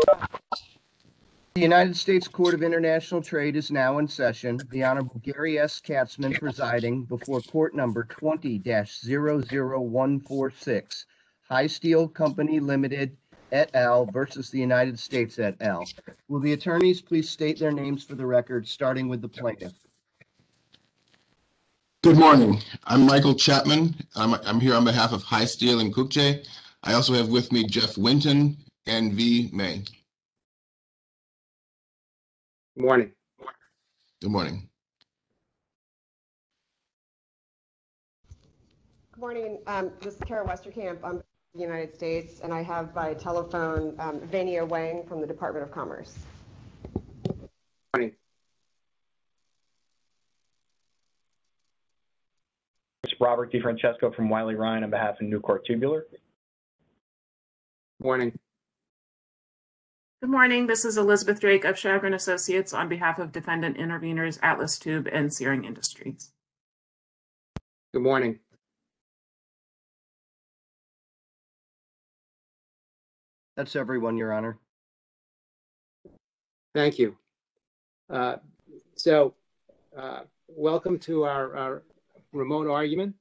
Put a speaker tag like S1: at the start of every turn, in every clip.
S1: The United States Court of International Trade is now in session. The Honorable Gary S. Katzman presiding before court number 20-00146, High Steel Company Limited et al. Versus the United States et al. Will the attorneys please state their names for the record, starting with the plaintiff?
S2: Good morning. I'm Michael Chapman. I'm here on behalf of High Steel and Kukje. I also have with me Jeff Winton and V. May.
S3: Good morning.
S2: Good morning.
S4: Good morning. This is Kara Westerkamp. I'm from the United States, and I have by telephone Vania Wang from the Department of Commerce.
S3: Good morning.
S5: It's Robert DiFrancesco from Wiley Ryan on behalf of Newcourt Tubular.
S3: Good morning.
S6: Good morning. This is Elizabeth Drake of Shagrin Associates on behalf of defendant interveners Atlas Tube and Searing Industries.
S3: Good morning.
S1: That's everyone, Your Honor.
S3: Thank you. Welcome to our remote argument.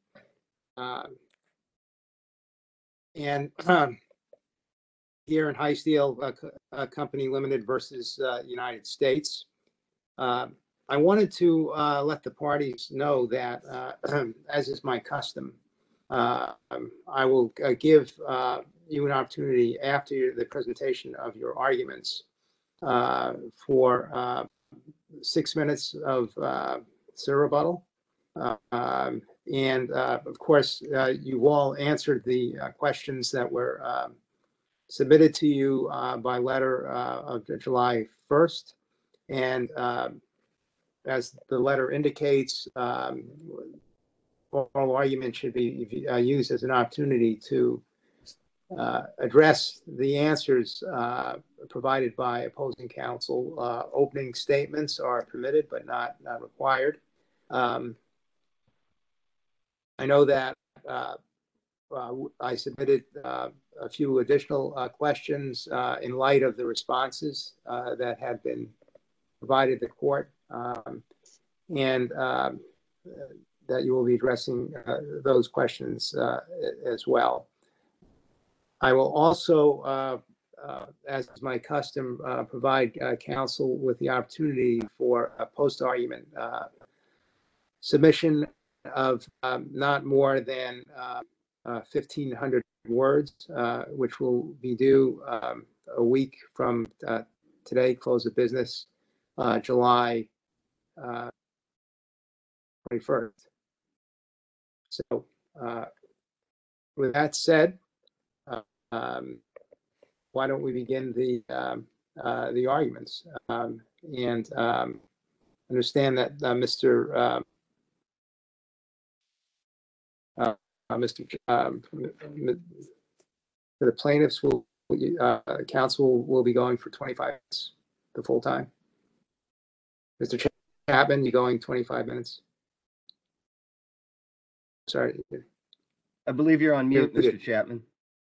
S3: Here in High Steel Company Limited versus United States. I wanted to let the parties know that, as is my custom, I will give you an opportunity after the presentation of your arguments for 6 minutes of rebuttal. Of course, you all answered the questions that were submitted to you by letter of July 1st. And as the letter indicates, oral argument should be used as an opportunity to address the answers provided by opposing counsel. Opening statements are permitted but not required. I know that I submitted a few additional questions in light of the responses that have been provided to the court, and that you will be addressing those questions as well. I will also, as is my custom, provide counsel with the opportunity for a post-argument submission of not more than 1,500 words, which will be due a week from today, close of business, July 21st. So with that said, why don't we begin the arguments? Understand that the plaintiffs will counsel will be going for 25 minutes the full time. Mr. Chapman, you going 25 minutes? Sorry.
S1: I believe you're on mute, Mr. Chapman.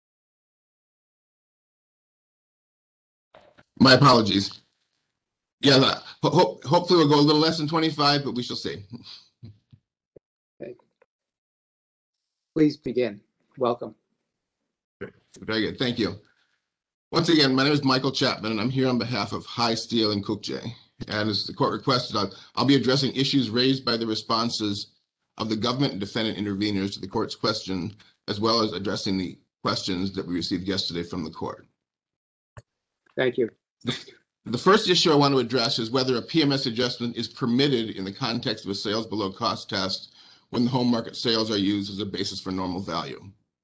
S2: My apologies. Yeah, hopefully we'll go a little less than 25, but we shall see.
S3: Okay. Please begin. Welcome.
S2: Very good. Thank you. Once again, my name is Michael Chapman, and I'm here on behalf of High Steel and Kukje. And as the court requested, I'll be addressing issues raised by the responses of the government and defendant interveners to the court's question, as well as addressing the questions that we received yesterday from the court.
S3: Thank you.
S2: The first issue I want to address is whether a PMS adjustment is permitted in the context of a sales below cost test when the home market sales are used as a basis for normal value.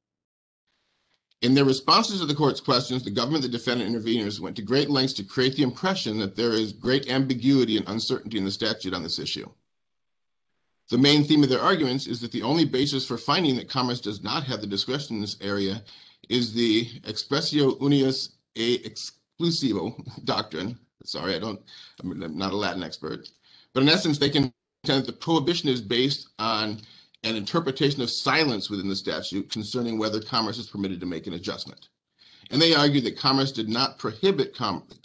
S2: In their responses to the court's questions, the government, the defendant interveners went to great lengths to create the impression that there is great ambiguity and uncertainty in the statute on this issue. The main theme of their arguments is that the only basis for finding that Commerce does not have the discretion in this area is the expressio unius e exclusivo doctrine. Sorry, I'm not a Latin expert. But in essence, they contend that the prohibition is based on an interpretation of silence within the statute concerning whether Commerce is permitted to make an adjustment. And they argued that Congress did not prohibit commerce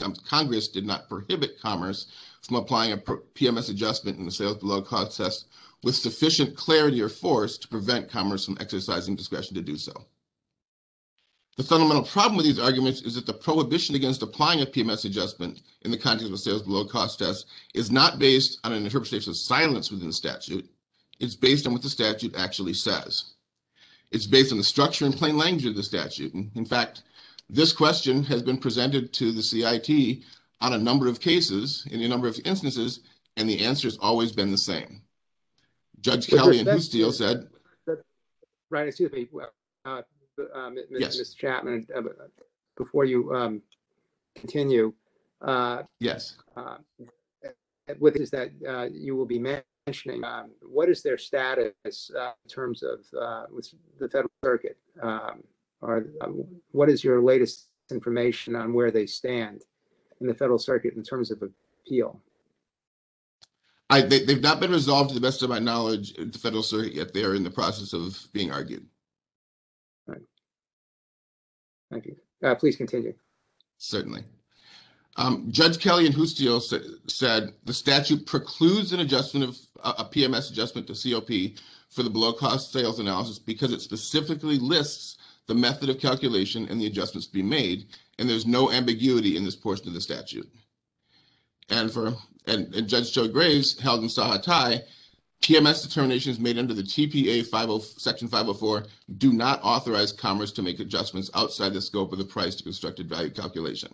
S2: from applying a PMS adjustment in the sales below cost test with sufficient clarity or force to prevent Commerce from exercising discretion to do so. The fundamental problem with these arguments is that the prohibition against applying a PMS adjustment in the context of a sales below cost test is not based on an interpretation of silence within the statute. It's based on what the statute actually says. It's based on the structure and plain language of the statute. And in fact, this question has been presented to the CIT on a number of cases, in a number of instances, and the answer has always been the same. Judge Kelly and Hoosteel said...
S3: Right, excuse me,
S2: yes.
S3: Mr. Chapman, before you continue.
S2: Yes.
S3: What is that you will be mentioning? What is their status in terms of with the Federal Circuit? Or what is your latest information on where they stand in the Federal Circuit in terms of appeal?
S2: They've not been resolved to the best of my knowledge at the Federal Circuit yet. They are in the process of being argued.
S3: Right. Thank you. Please continue.
S2: Certainly. Judge Kelly and Hoosteel said the statute precludes an adjustment of a PMS adjustment to COP for the below cost sales analysis because it specifically lists the method of calculation and the adjustments to be made, and there's no ambiguity in this portion of the statute. And Judge Joe Graves held in Sahatai, PMS determinations made under the TPA Section 504 do not authorize Commerce to make adjustments outside the scope of the price to constructed value calculation.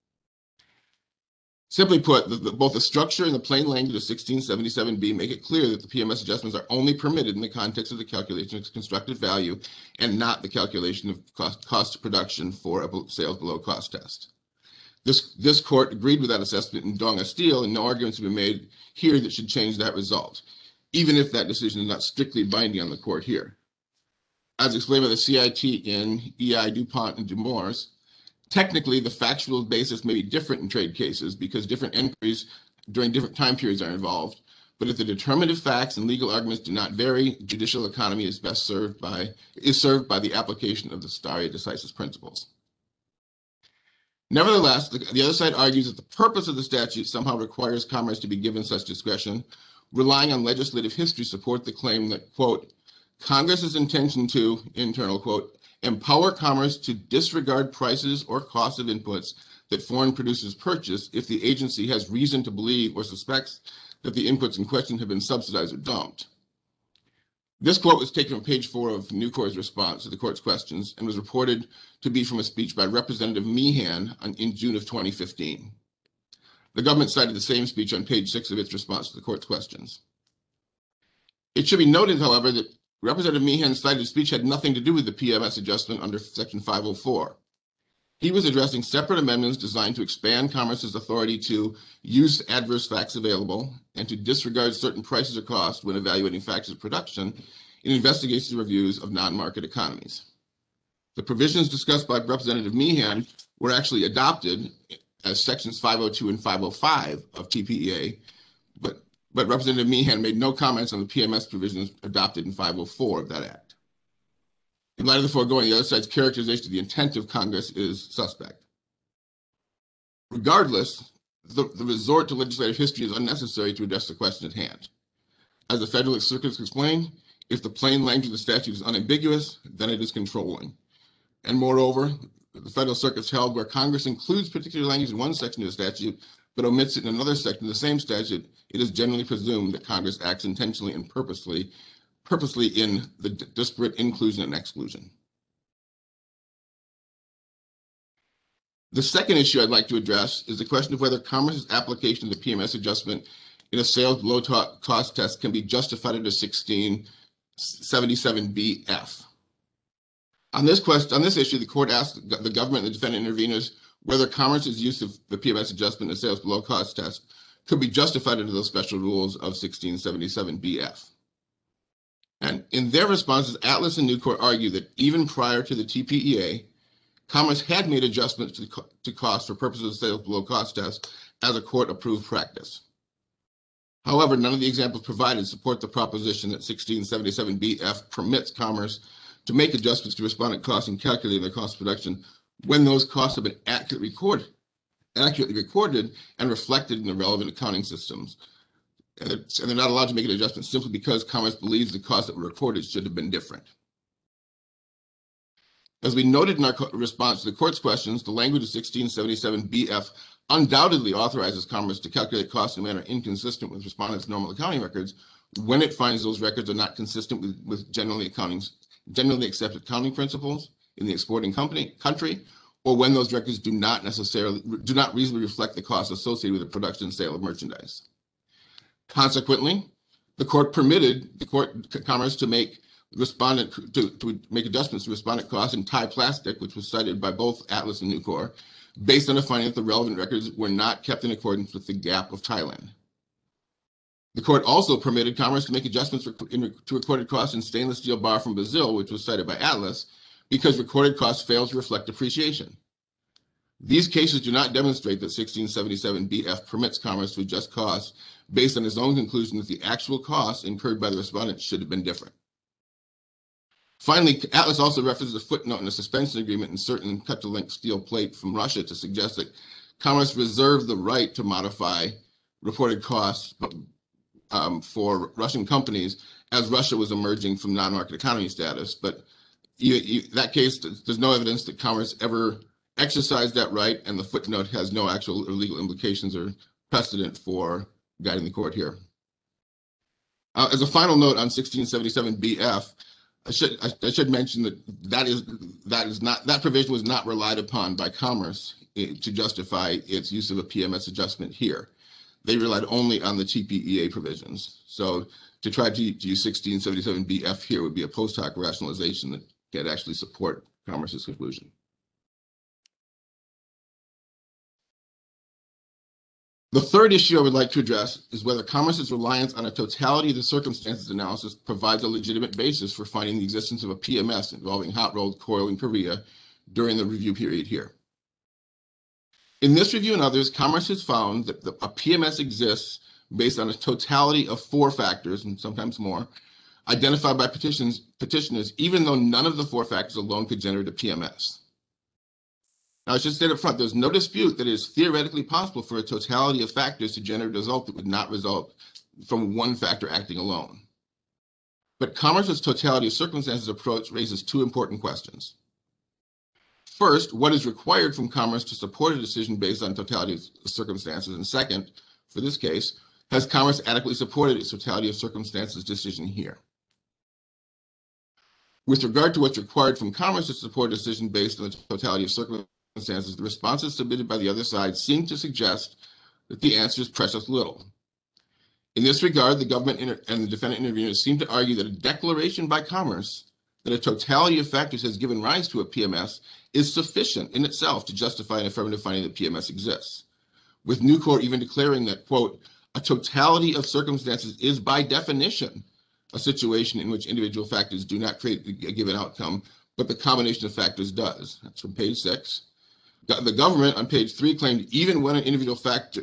S2: Simply put, both the structure and the plain language of 1677B make it clear that the PMS adjustments are only permitted in the context of the calculation of constructed value and not the calculation of cost of production for a sales below cost test. This court agreed with that assessment in Donga Steel, and no arguments have been made here that should change that result, even if that decision is not strictly binding on the court here. As explained by the CIT in EI, DuPont, and Dumors, technically the factual basis may be different in trade cases because different entries during different time periods are involved, but if the determinative facts and legal arguments do not vary, judicial economy is served by the application of the stare decisis principles. Nevertheless, the other side argues that the purpose of the statute somehow requires Commerce to be given such discretion, relying on legislative history to support the claim that, quote, Congress's intention to, internal quote, empower Commerce to disregard prices or costs of inputs that foreign producers purchase if the agency has reason to believe or suspects that the inputs in question have been subsidized or dumped. This quote was taken from page 4 of Nucor's response to the court's questions and was reported to be from a speech by Representative Meehan in June of 2015. The government cited the same speech on page 6 of its response to the court's questions. It should be noted, however, that Representative Meehan's cited speech had nothing to do with the PMS adjustment under Section 504. He was addressing separate amendments designed to expand Commerce's authority to use adverse facts available and to disregard certain prices or costs when evaluating factors of production in investigations and reviews of non-market economies. The provisions discussed by Representative Meehan were actually adopted as Sections 502 and 505 of TPEA, but Representative Meehan made no comments on the PMS provisions adopted in 504 of that act. In light of the foregoing, the other side's characterization of the intent of Congress is suspect. Regardless, the resort to legislative history is unnecessary to address the question at hand. As the Federal Circuit has explained, if the plain language of the statute is unambiguous, then it is controlling. And moreover, the Federal Circuit's held where Congress includes particular language in one section of the statute, but omits it in another section of the same statute, it is generally presumed that Congress acts intentionally and purposely in the disparate inclusion and exclusion. The second issue I'd like to address is the question of whether Commerce's application of the PMS adjustment in a sales below cost test can be justified under 1677BF. On this issue, the court asked the government and the defendant interveners whether Commerce's use of the PMS adjustment in a sales below cost test could be justified under those special rules of 1677BF. And in their responses, Atlas and Nucor argue that even prior to the TPEA, Commerce had made adjustments to cost for purposes of sales below cost test as a court-approved practice. However, none of the examples provided support the proposition that 1677BF permits Commerce to make adjustments to respondent costs and calculate their cost of production when those costs have been accurately recorded and reflected in the relevant accounting systems. And they're not allowed to make an adjustment simply because Commerce believes the costs that were recorded should have been different. As we noted in our response to the court's questions, the language of 1677BF undoubtedly authorizes Commerce to calculate costs in a manner inconsistent with respondents' normal accounting records when it finds those records are not consistent with generally accepted accounting principles in the exporting country, or when those records do not reasonably reflect the costs associated with the production and sale of merchandise. Consequently, the court permitted Commerce to make adjustments to respondent costs in Thai plastic, which was cited by both Atlas and Nucor, based on a finding that the relevant records were not kept in accordance with the GAAP of Thailand. The court also permitted Commerce to make adjustments to recorded costs in stainless steel bar from Brazil, which was cited by Atlas, because recorded costs failed to reflect depreciation. These cases do not demonstrate that 1677BF permits Commerce to adjust costs based on its own conclusion that the actual costs incurred by the respondent should have been different. Finally, Atlas also references a footnote in a suspension agreement in certain cut-to-length steel plate from Russia to suggest that Commerce reserved the right to modify reported costs for Russian companies as Russia was emerging from non-market economy status. But that case, there's no evidence that Commerce ever exercised that right, and the footnote has no actual or legal implications or precedent for guiding the court here. As a final note on 1677BF, I should mention that provision was not relied upon by Commerce to justify its use of a PMS adjustment here. They relied only on the TPEA provisions. So to try to use 1677BF here would be a post hoc rationalization that can't actually support Commerce's conclusion. The third issue I would like to address is whether Commerce's reliance on a totality of the circumstances analysis provides a legitimate basis for finding the existence of a PMS involving hot-rolled coil in Korea during the review period here. In this review and others, Commerce has found that a PMS exists based on a totality of 4 factors, and sometimes more, identified by petitioners, even though none of the 4 factors alone could generate a PMS. Now, I should state up front, there's no dispute that it is theoretically possible for a totality of factors to generate a result that would not result from one factor acting alone. But Commerce's totality of circumstances approach raises 2 important questions. First, what is required from Commerce to support a decision based on totality of circumstances? And second, for this case, has Commerce adequately supported its totality of circumstances decision here? With regard to what's required from Commerce to support a decision based on the totality of circumstances, the responses submitted by the other side seem to suggest that the answer is precious little. In this regard, the government and the defendant interveners seem to argue that a declaration by Commerce that a totality of factors has given rise to a PMS is sufficient in itself to justify an affirmative finding that PMS exists, with Nucor even declaring that, quote, a totality of circumstances is by definition a situation in which individual factors do not create a given outcome, but the combination of factors does. That's from page 6. The government on page 3 claimed even when each individual factor,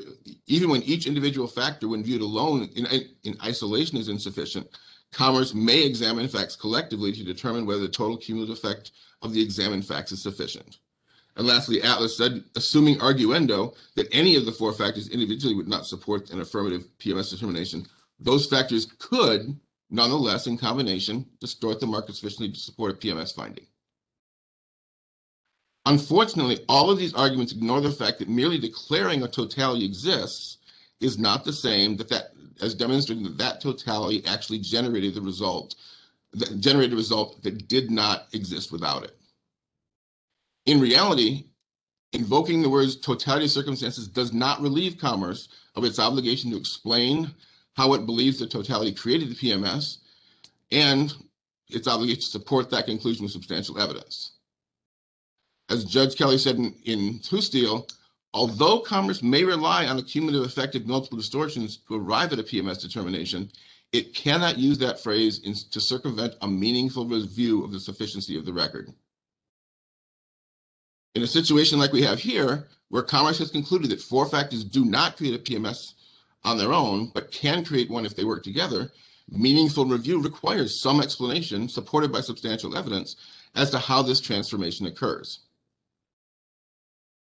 S2: when viewed alone in isolation, is insufficient, Commerce may examine facts collectively to determine whether the total cumulative effect of the examined facts is sufficient. And lastly, Atlas said, assuming arguendo that any of the 4 factors individually would not support an affirmative PMS determination, those factors could, nonetheless, in combination, distort the market sufficiently to support a PMS finding. Unfortunately, all of these arguments ignore the fact that merely declaring a totality exists is not the same as demonstrating that totality actually generated a result that did not exist without it. In reality, invoking the words totality of circumstances does not relieve Commerce of its obligation to explain how it believes the totality created the PMS and its obligation to support that conclusion with substantial evidence. As Judge Kelly said in Husteel, although Commerce may rely on a cumulative effect of multiple distortions to arrive at a PMS determination, it cannot use that phrase to circumvent a meaningful review of the sufficiency of the record. In a situation like we have here, where Commerce has concluded that 4 factors do not create a PMS on their own, but can create one if they work together, meaningful review requires some explanation supported by substantial evidence as to how this transformation occurs.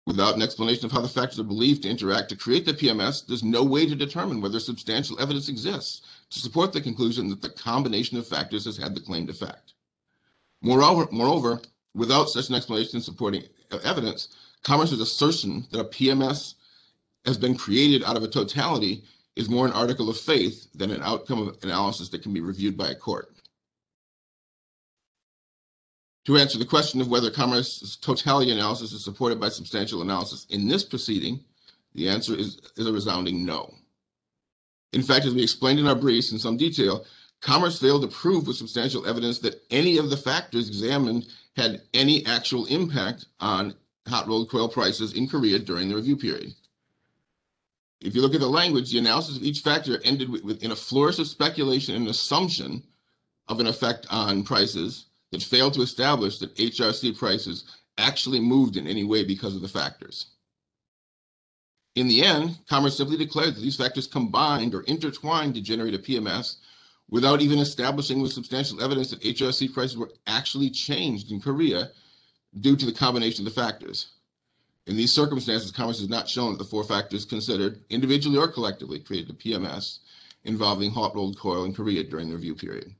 S2: Without an explanation of how the factors are believed to interact to create the PMS, there's no way to determine whether substantial evidence exists to support the conclusion that the combination of factors has had the claimed effect. Moreover, without such an explanation supporting evidence, Commerce's assertion that a PMS has been created out of a totality is more an article of faith than an outcome of analysis that can be reviewed by a court. To answer the question of whether Commerce's totality analysis is supported by substantial analysis in this proceeding, the answer is a resounding no. In fact, as we explained in our briefs in some detail, Commerce failed to prove with substantial evidence that any of the factors examined had any actual impact on hot-rolled coil prices in Korea during the review period. If you look at the language, the analysis of each factor ended in a flourish of speculation and assumption of an effect on prices that failed to establish that HRC prices actually moved in any way because of the factors. In the end, Commerce simply declared that these factors combined or intertwined to generate a PMS without even establishing with substantial evidence that HRC prices were actually changed in Korea due to the combination of the factors. In these circumstances, Commerce has not shown that the four factors considered, individually or collectively, created a PMS involving hot-rolled coil in Korea during the review period.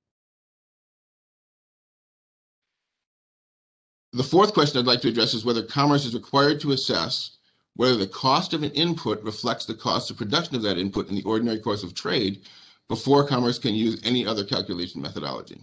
S2: The fourth question I'd like to address is whether Commerce is required to assess whether the cost of an input reflects the cost of production of that input in the ordinary course of trade before Commerce can use any other calculation methodology.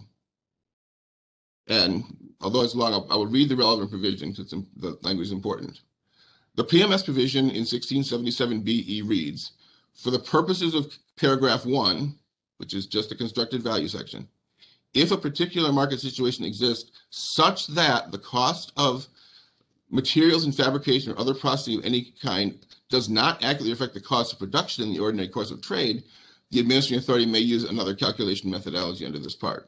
S2: And although it's long, I will read the relevant provision since the language is important. The PMS provision in 1677BE reads, for the purposes of paragraph 1, which is just the constructed value section, if a particular market situation exists such that the cost of materials and fabrication or other processing of any kind does not accurately affect the cost of production in the ordinary course of trade, the administrating authority may use another calculation methodology under this part.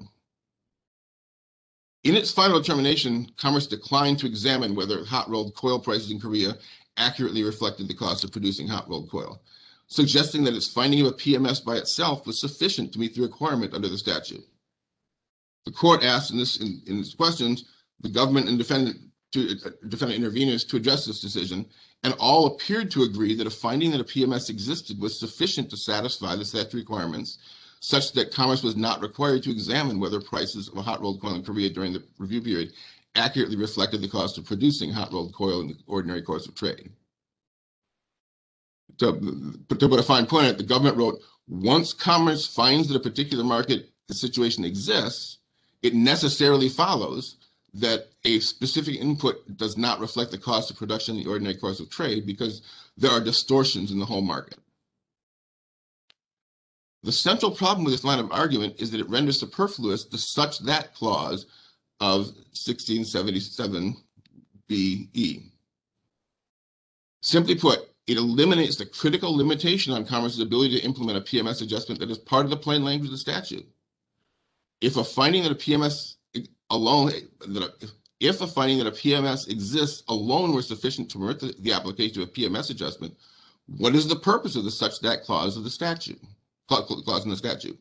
S2: In its final determination, Commerce declined to examine whether hot-rolled coil prices in Korea accurately reflected the cost of producing hot-rolled coil, suggesting that its finding of a PMS by itself was sufficient to meet the requirement under the statute. The court asked in its questions the government and defendant interveners to address this decision, and all appeared to agree that a finding that a PMS existed was sufficient to satisfy the statute requirements, such that Commerce was not required to examine whether prices of hot-rolled coil in Korea during the review period accurately reflected the cost of producing hot-rolled coil in the ordinary course of trade. To put a fine point on it, the government wrote, once Commerce finds that a particular market situation exists, it necessarily follows that a specific input does not reflect the cost of production in the ordinary course of trade because there are distortions in the whole market. The central problem with this line of argument is that it renders superfluous the such that clause of 1677BE. Simply put, it eliminates the critical limitation on Commerce's ability to implement a PMS adjustment that is part of the plain language of the statute. If a finding that a PMS exists alone were sufficient to permit the application of a PMS adjustment, what is the purpose of the such that clause of the statute? Clause in the statute.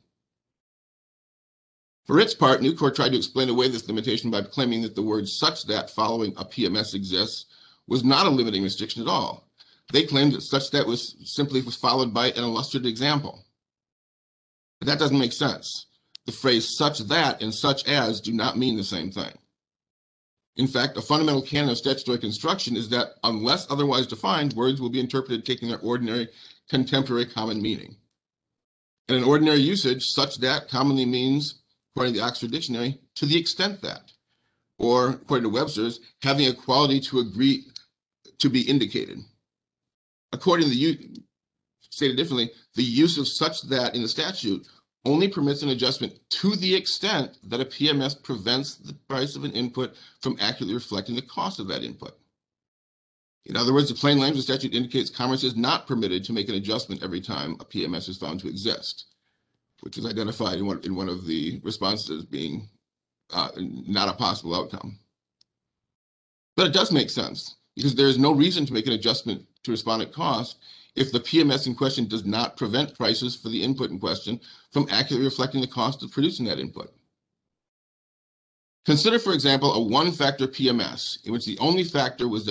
S2: For its part, Nucor tried to explain away this limitation by claiming that the word such that following a PMS exists was not a limiting restriction at all. They claimed that such that was followed by an illustrative example. But that doesn't make sense. The phrase such that and such as do not mean the same thing. In fact, a fundamental canon of statutory construction is that unless otherwise defined, words will be interpreted taking their ordinary contemporary common meaning. And in ordinary usage, such that commonly means, according to the Oxford Dictionary, to the extent that, or according to Webster's, having a quality to agree to be indicated. According to stated differently, the use of such that in the statute only permits an adjustment to the extent that a PMS prevents the price of an input from accurately reflecting the cost of that input. In other words, the plain language of the statute indicates Commerce is not permitted to make an adjustment every time a PMS is found to exist, which is identified in one of the responses as being not a possible outcome. But it does make sense, because there is no reason to make an adjustment to respondent cost if the PMS in question does not prevent prices for the input in question from accurately reflecting the cost of producing that input. Consider, for example, a one-factor PMS in which the only factor was that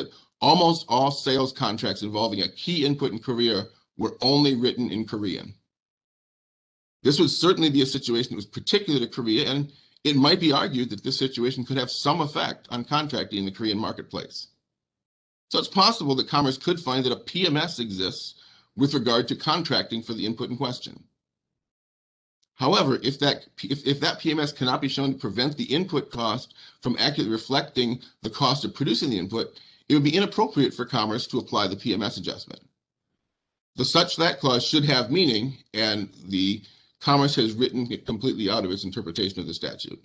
S2: almost all sales contracts involving a key input in Korea were only written in Korean. This would certainly be a situation that was particular to Korea, and it might be argued that this situation could have some effect on contracting in the Korean marketplace. So it's possible that Commerce could find that a PMS exists with regard to contracting for the input in question. However, if that PMS cannot be shown to prevent the input cost from accurately reflecting the cost of producing the input, it would be inappropriate for Commerce to apply the PMS adjustment. The such that clause should have meaning, and the Commerce has written it completely out of its interpretation of the statute.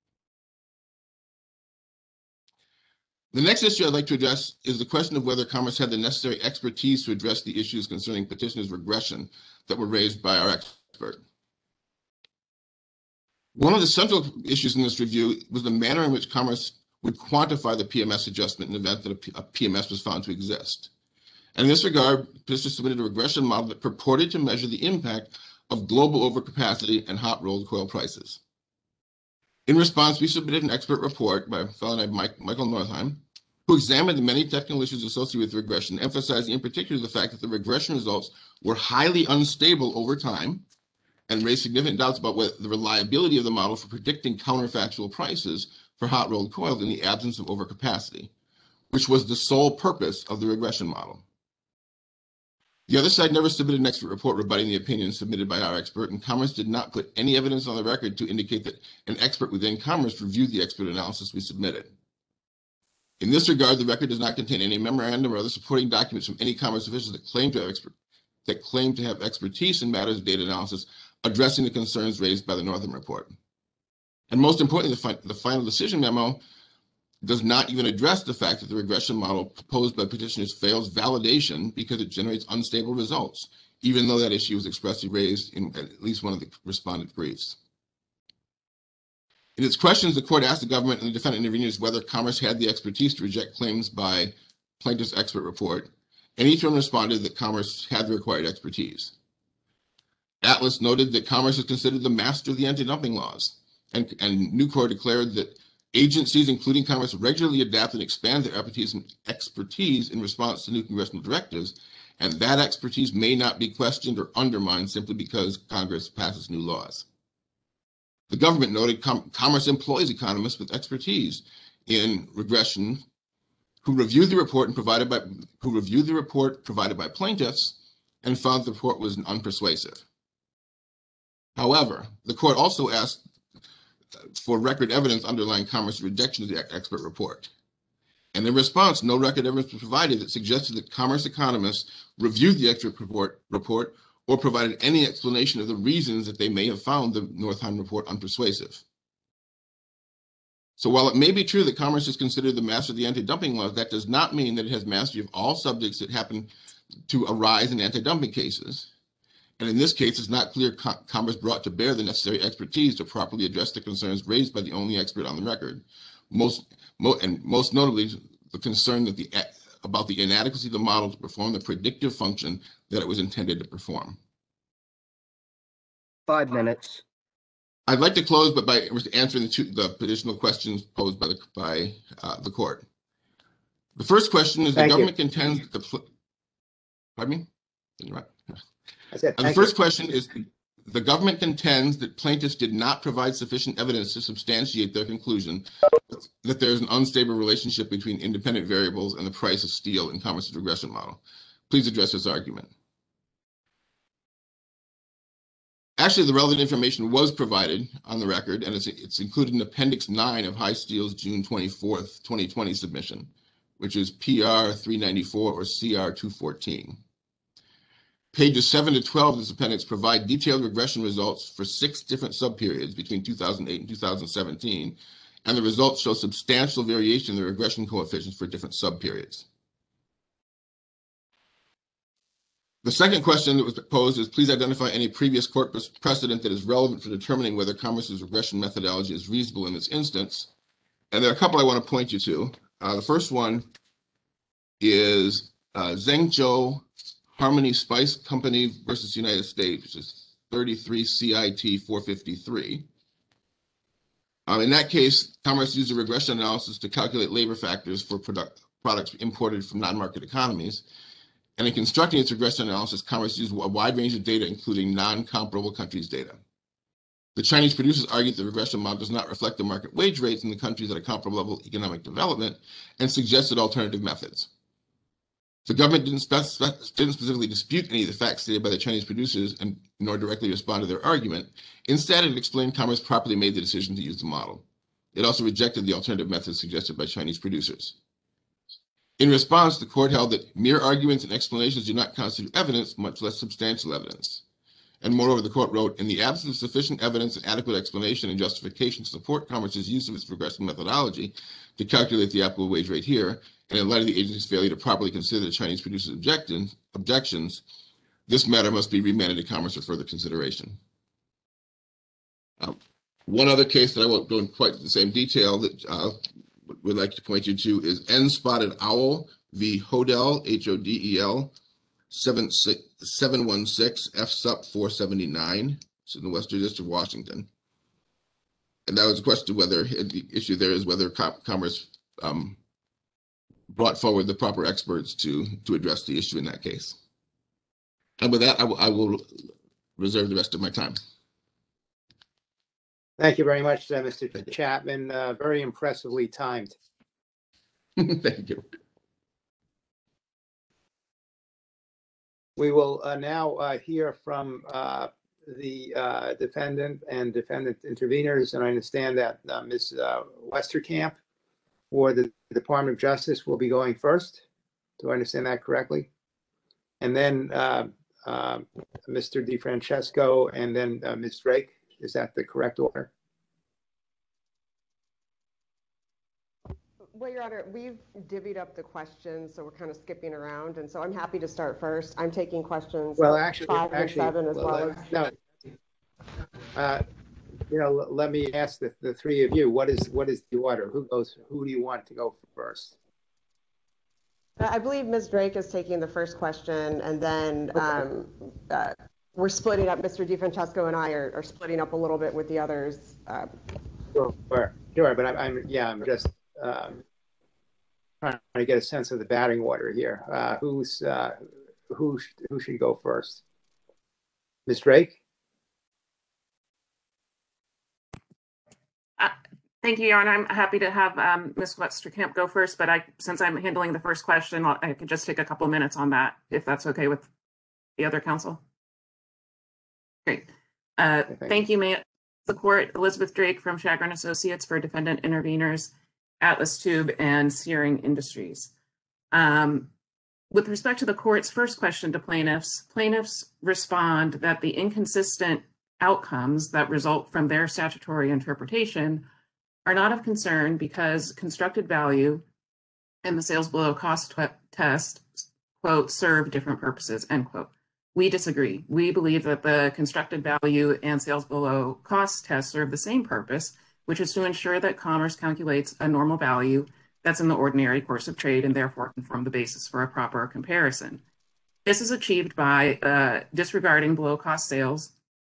S2: The next issue I'd like to address is the question of whether Commerce had the necessary expertise to address the issues concerning petitioner's regression that were raised by our expert. One of the central issues in this review was the manner in which Commerce would quantify the PMS adjustment in the event that a PMS was found to exist. And in this regard, petitioner submitted a regression model that purported to measure the impact of global overcapacity and hot rolled coil prices. In response, we submitted an expert report by a fellow named Michael Northeim, who examined the many technical issues associated with regression, emphasizing in particular the fact that the regression results were highly unstable over time and raised significant doubts about the reliability of the model for predicting counterfactual prices for hot rolled coils in the absence of overcapacity, which was the sole purpose of the regression model. The other side never submitted an expert report rebutting the opinions submitted by our expert, and Commerce did not put any evidence on the record to indicate that an expert within Commerce reviewed the expert analysis we submitted. In this regard, the record does not contain any memorandum or other supporting documents from any Commerce officials that claim to have expertise in matters of data analysis addressing the concerns raised by the Northam report. And most importantly, the final decision memo does not even address the fact that the regression model proposed by petitioners fails validation because it generates unstable results, even though that issue was expressly raised in at least one of the respondent briefs. In its questions, the court asked the government and the defendant interveners whether Commerce had the expertise to reject claims by plaintiff's expert report, and each one responded that Commerce had the required expertise. Atlas noted that Commerce is considered the master of the anti-dumping laws, and Nucor declared that agencies, including Commerce, regularly adapt and expand their expertise in response to new congressional directives, and that expertise may not be questioned or undermined simply because Congress passes new laws. The government noted Commerce employs economists with expertise in regression who reviewed the report provided by plaintiffs and found the report was unpersuasive. However, the court also asked for record evidence underlying Commerce's rejection of the expert report. And in response, no record evidence was provided that suggested that Commerce economists reviewed the expert report or provided any explanation of the reasons that they may have found the Northam report unpersuasive. So while it may be true that Commerce is considered the master of the anti-dumping laws, that does not mean that it has mastery of all subjects that happen to arise in anti-dumping cases. And in this case, it's not clear Commerce brought to bear the necessary expertise to properly address the concerns raised by the only expert on the record. Most notably, the concern that about the inadequacy of the model to perform the predictive function that it was intended to perform.
S1: 5 minutes.
S2: I'd like to close, but by answering the additional questions posed by the court. The first question is the government contends that pardon me? The first question is the government contends that plaintiffs did not provide sufficient evidence to substantiate their conclusion that there is an unstable relationship between independent variables and the price of steel in Commerce's regression model. Please address this argument. Actually, the relevant information was provided on the record, and it's included in Appendix 9 of High Steel's June 24th, 2020 submission, which is PR 394 or CR 214. Pages 7 to 12 of this appendix provide detailed regression results for 6 different subperiods between 2008 and 2017, and the results show substantial variation in the regression coefficients for different subperiods. The second question that was posed is, please identify any previous court precedent that is relevant for determining whether Commerce's regression methodology is reasonable in this instance. And there are a couple I want to point you to. The first one is Zhengzhou Harmony Spice Company versus United States, which is 33 CIT 453. In that case, Commerce used a regression analysis to calculate labor factors for products imported from non-market economies. And in constructing its regression analysis, Commerce used a wide range of data, including non-comparable countries' data. The Chinese producers argued the regression model does not reflect the market wage rates in the countries at a comparable level of economic development and suggested alternative methods. The government didn't specifically dispute any of the facts stated by the Chinese producers and nor directly respond to their argument. Instead, it explained Commerce properly made the decision to use the model. It also rejected the alternative methods suggested by Chinese producers. In response, the court held that mere arguments and explanations do not constitute evidence, much less substantial evidence. And moreover, the court wrote, in the absence of sufficient evidence and adequate explanation and justification to support Commerce's use of its regression methodology to calculate the applicable wage rate here, and in light of the agency's failure to properly consider the Chinese producers' objections, this matter must be remanded to Commerce for further consideration. One other case that I won't go in quite the same detail that would like to point you to is N-Spotted Owl v. Hodel, Hodel, 716 F Sup 479. It's in the Western District of Washington. And that was a question whether the issue there is whether Commerce brought forward the proper experts to address the issue in that case. And with that, I will reserve the rest of my time.
S3: Thank you very much, Mr. Chapman. Very impressively timed.
S2: Thank you.
S3: We will now hear from the defendant and defendant interveners, and I understand that Ms. Westerkamp for the Department of Justice will be going first. Do I understand that correctly? And then Mr. DeFrancesco, and then Ms. Drake. Is that the correct order?
S4: Well, Your Honor, we've divvied up the questions, so we're kind of skipping around, and so I'm happy to start first. I'm taking questions.
S3: Well, actually,
S4: 5 and 7 as well as.
S3: No, let me ask the three of you. What is the order? Who do you want to go first?
S4: I believe Ms. Drake is taking the first question, and then we're splitting up. Mr. DeFrancesco and I are splitting up a little bit with the others.
S3: Sure, but I'm just trying to get a sense of the batting order here. Who should go first? Ms. Drake?
S6: Thank you, Your Honor. I'm happy to have Ms. Westerkamp go first, but since I'm handling the first question, I could just take a couple minutes on that, if that's okay with the other counsel. Great. Thank you, May the court. Elizabeth Drake from Chagrin Associates for defendant interveners, Atlas Tube and Searing Industries. With respect to the court's first question to plaintiffs respond that the inconsistent outcomes that result from their statutory interpretation are not of concern because constructed value and the sales below cost test, quote, serve different purposes, end quote. We disagree. We believe that the constructed value and sales below cost test serve the same purpose, which is to ensure that Commerce calculates a normal value that's in the ordinary course of trade and therefore can form the basis for a proper comparison. This is achieved by disregarding below cost sales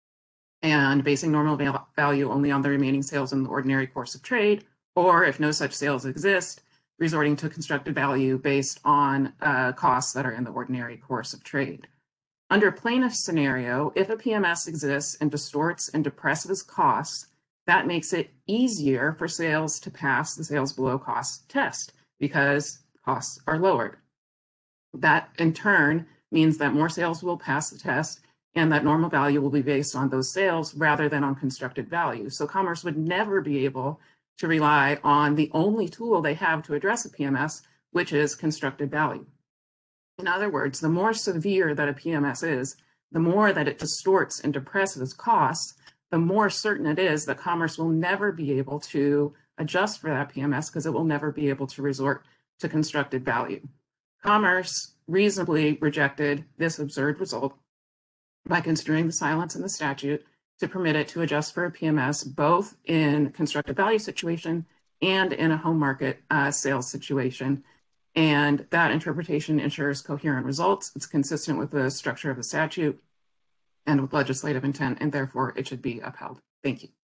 S6: and basing normal value only on the remaining sales in the ordinary course of trade, or if no such sales exist, resorting to constructed value based on costs that are in the ordinary course of trade. Under plaintiff's scenario, if a PMS exists and distorts and depresses costs, that makes it easier for sales to pass the sales below cost test because costs are lowered. That in turn means that more sales will pass the test and that normal value will be based on those sales rather than on constructed value. So Commerce would never be able to rely on the only tool they have to address a PMS, which is constructed value. In other words, the more severe that a PMS is, the more that it distorts and depresses costs, the more certain it is that Commerce will never be able to adjust for that PMS because it will never be able to resort to constructed value. Commerce reasonably rejected this absurd result by construing the silence in the statute to permit it to adjust for a PMS both in constructed value situation and in a home market sales situation. And that interpretation ensures coherent results. It's consistent with the structure of the statute and with legislative intent, and therefore it should be upheld. Thank you.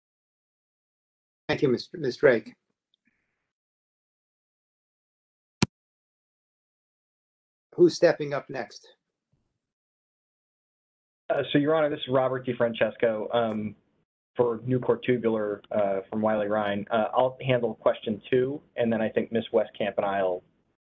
S3: Thank you, Ms. Drake. Who's stepping up next?
S5: So, Your Honor, this is Robert DiFrancesco for Newport Tubular from Wiley Ryan. I'll handle question 2, and then I think Ms. Westcamp and I'll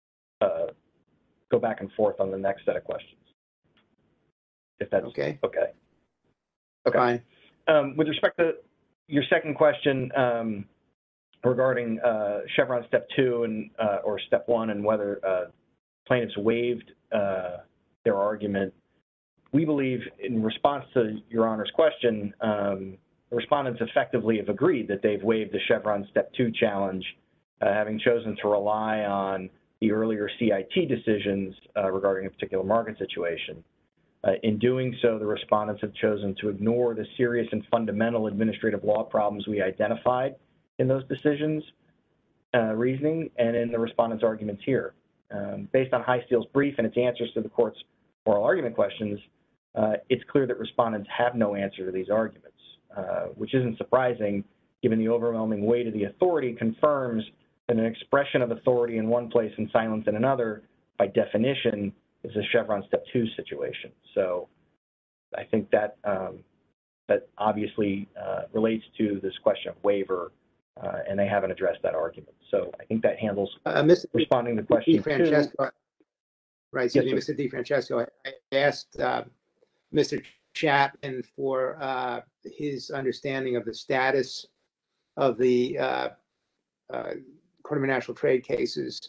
S5: go back and forth on the next set of questions. If that's
S3: Okay.
S5: Okay.
S3: Fine.
S5: With respect to your second question regarding Chevron Step 2 and or Step 1 and whether plaintiffs waived their argument, we believe in response to Your Honor's question, the respondents effectively have agreed that they've waived the Chevron Step 2 challenge, having chosen to rely on the earlier CIT decisions regarding a particular market situation. In doing so, the respondents have chosen to ignore the serious and fundamental administrative law problems we identified in those decisions, reasoning, and in the respondents' arguments here. Based on High Steel's brief and its answers to the court's oral argument questions, it's clear that respondents have no answer to these arguments, which isn't surprising given the overwhelming weight of the authority confirms that an expression of authority in one place and silence in another, by definition, is a Chevron Step 2 situation. So I think that that obviously relates to this question of waiver, and they haven't addressed that argument. So I think that handles
S3: Mr.
S5: responding to question 2.
S3: DiFrancesco, right,
S5: Yes,
S3: Mr. DiFrancesco, I asked Mr. Chapman for his understanding of the status of the Court of International Trade cases,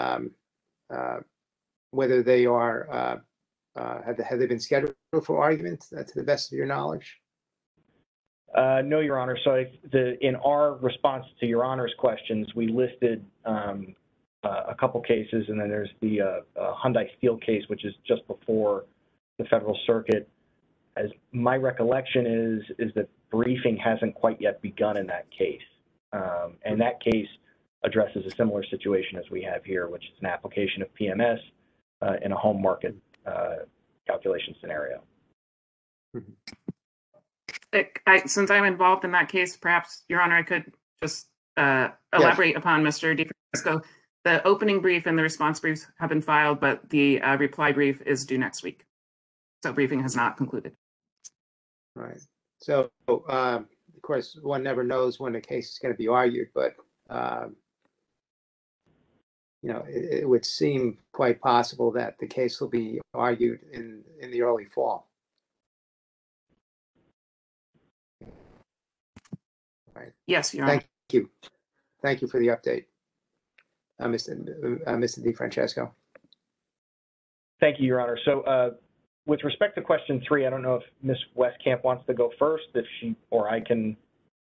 S3: whether they are, have they been scheduled for argument to the best of your knowledge?
S5: No, Your Honor. So in our response to Your Honor's questions, we listed a couple cases, and then there's the Hyundai Steel case, which is just before the Federal Circuit. As my recollection is that briefing hasn't quite yet begun in that case. And that case addresses a similar situation as we have here, which is an application of PMS in a home market calculation scenario.
S6: Since I'm involved in that case, perhaps, Your Honor, I could just elaborate upon Mr. DiFrancesco. The opening brief and the response briefs have been filed, but the reply brief is due next week. So briefing has not concluded.
S3: Right. So, of course, one never knows when a case is going to be argued, but you know, it would seem quite possible that the case will be argued in the early fall. Right.
S6: Yes, Your Honor.
S3: Thank you. Thank you for the update, Mr. DiFrancesco.
S5: Thank you, Your Honor. So with respect to question 3, I don't know if Ms. Westcamp wants to go first, if she or I can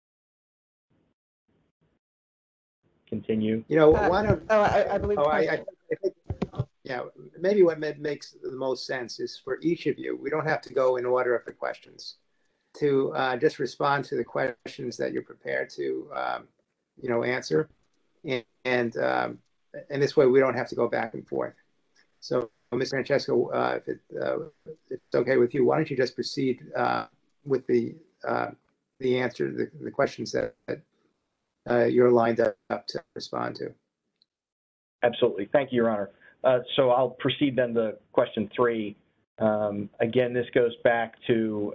S5: continue.
S3: You know, one of
S4: I believe.
S3: I think, yeah, maybe what makes the most sense is for each of you. We don't have to go in order of the questions. To just respond to the questions that you're prepared to, you know, answer, and this way we don't have to go back and forth. So, Mr. Francesco, if it's okay with you, why don't you just proceed with the answer to the questions that you're lined up to respond to.
S5: Absolutely. Thank you, Your Honor. So I'll proceed then to question 3. Again, this goes back to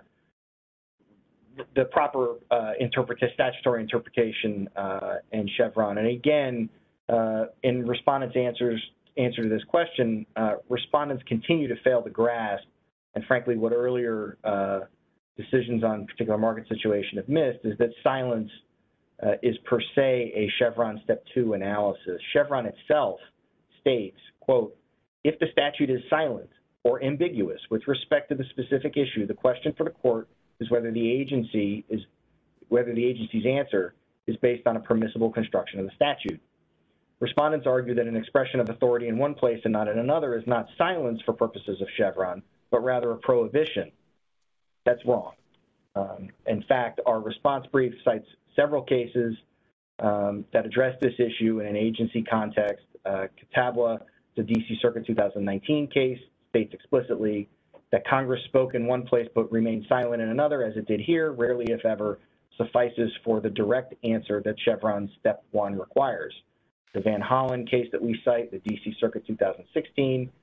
S5: the proper statutory interpretation in Chevron. And again, in respondents' answer to this question, respondents continue to fail to grasp, and frankly, what earlier decisions on particular market situation have missed, is that silence is per se a Chevron Step 2 analysis. Chevron itself states, quote, if the statute is silent or ambiguous with respect to the specific issue, the question for the court is whether the agency's answer is based on a permissible construction of the statute. Respondents argue that an expression of authority in one place and not in another is not silence for purposes of Chevron, but rather a prohibition. That's wrong. In fact, our response brief cites several cases that address this issue in an agency context. Catawba, the D.C. Circuit 2019 case, states explicitly that Congress spoke in one place but remained silent in another, as it did here, rarely if ever suffices for the direct answer that Chevron Step 1 requires. The Van Hollen case that we cite, the D.C. Circuit 2016,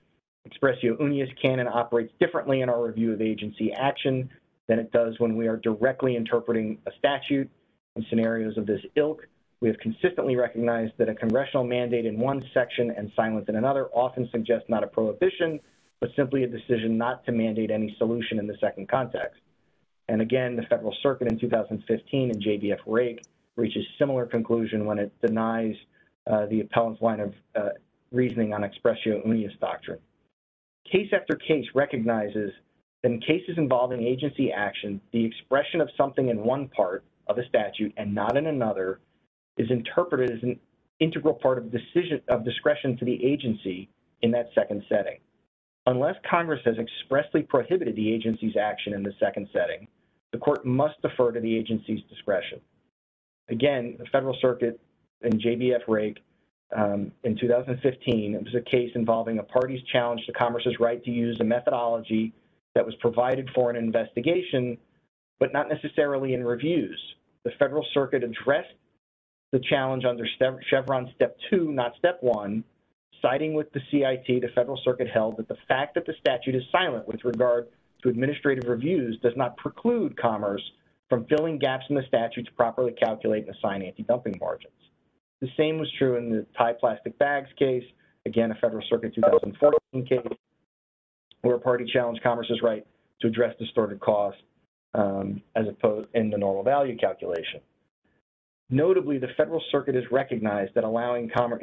S5: Expressio unius canon operates differently in our review of agency action than it does when we are directly interpreting a statute. In scenarios of this ilk, we have consistently recognized that a congressional mandate in one section and silence in another often suggests not a prohibition, but simply a decision not to mandate any solution in the second context. And again, the Federal Circuit in 2015 in JBF Rake reaches similar conclusion when it denies the appellant's line of reasoning on Expressio unius doctrine. Case after case recognizes that in cases involving agency action, the expression of something in one part of a statute and not in another is interpreted as an integral part of discretion to the agency in that second setting. Unless Congress has expressly prohibited the agency's action in the second setting, the court must defer to the agency's discretion. Again, the Federal Circuit in JBF Rake in 2015, it was a case involving a party's challenge to Commerce's right to use a methodology that was provided for an investigation, but not necessarily in reviews. The Federal Circuit addressed the challenge under Chevron Step 2, not Step 1, siding with the CIT. The Federal Circuit held that the fact that the statute is silent with regard to administrative reviews does not preclude Commerce from filling gaps in the statute to properly calculate and assign anti-dumping margins. The same was true in the Thai plastic bags case, again, a Federal Circuit 2014 case, where a party challenged Commerce's right to address distorted costs as opposed in the normal value calculation. Notably, the Federal Circuit has recognized that allowing Commerce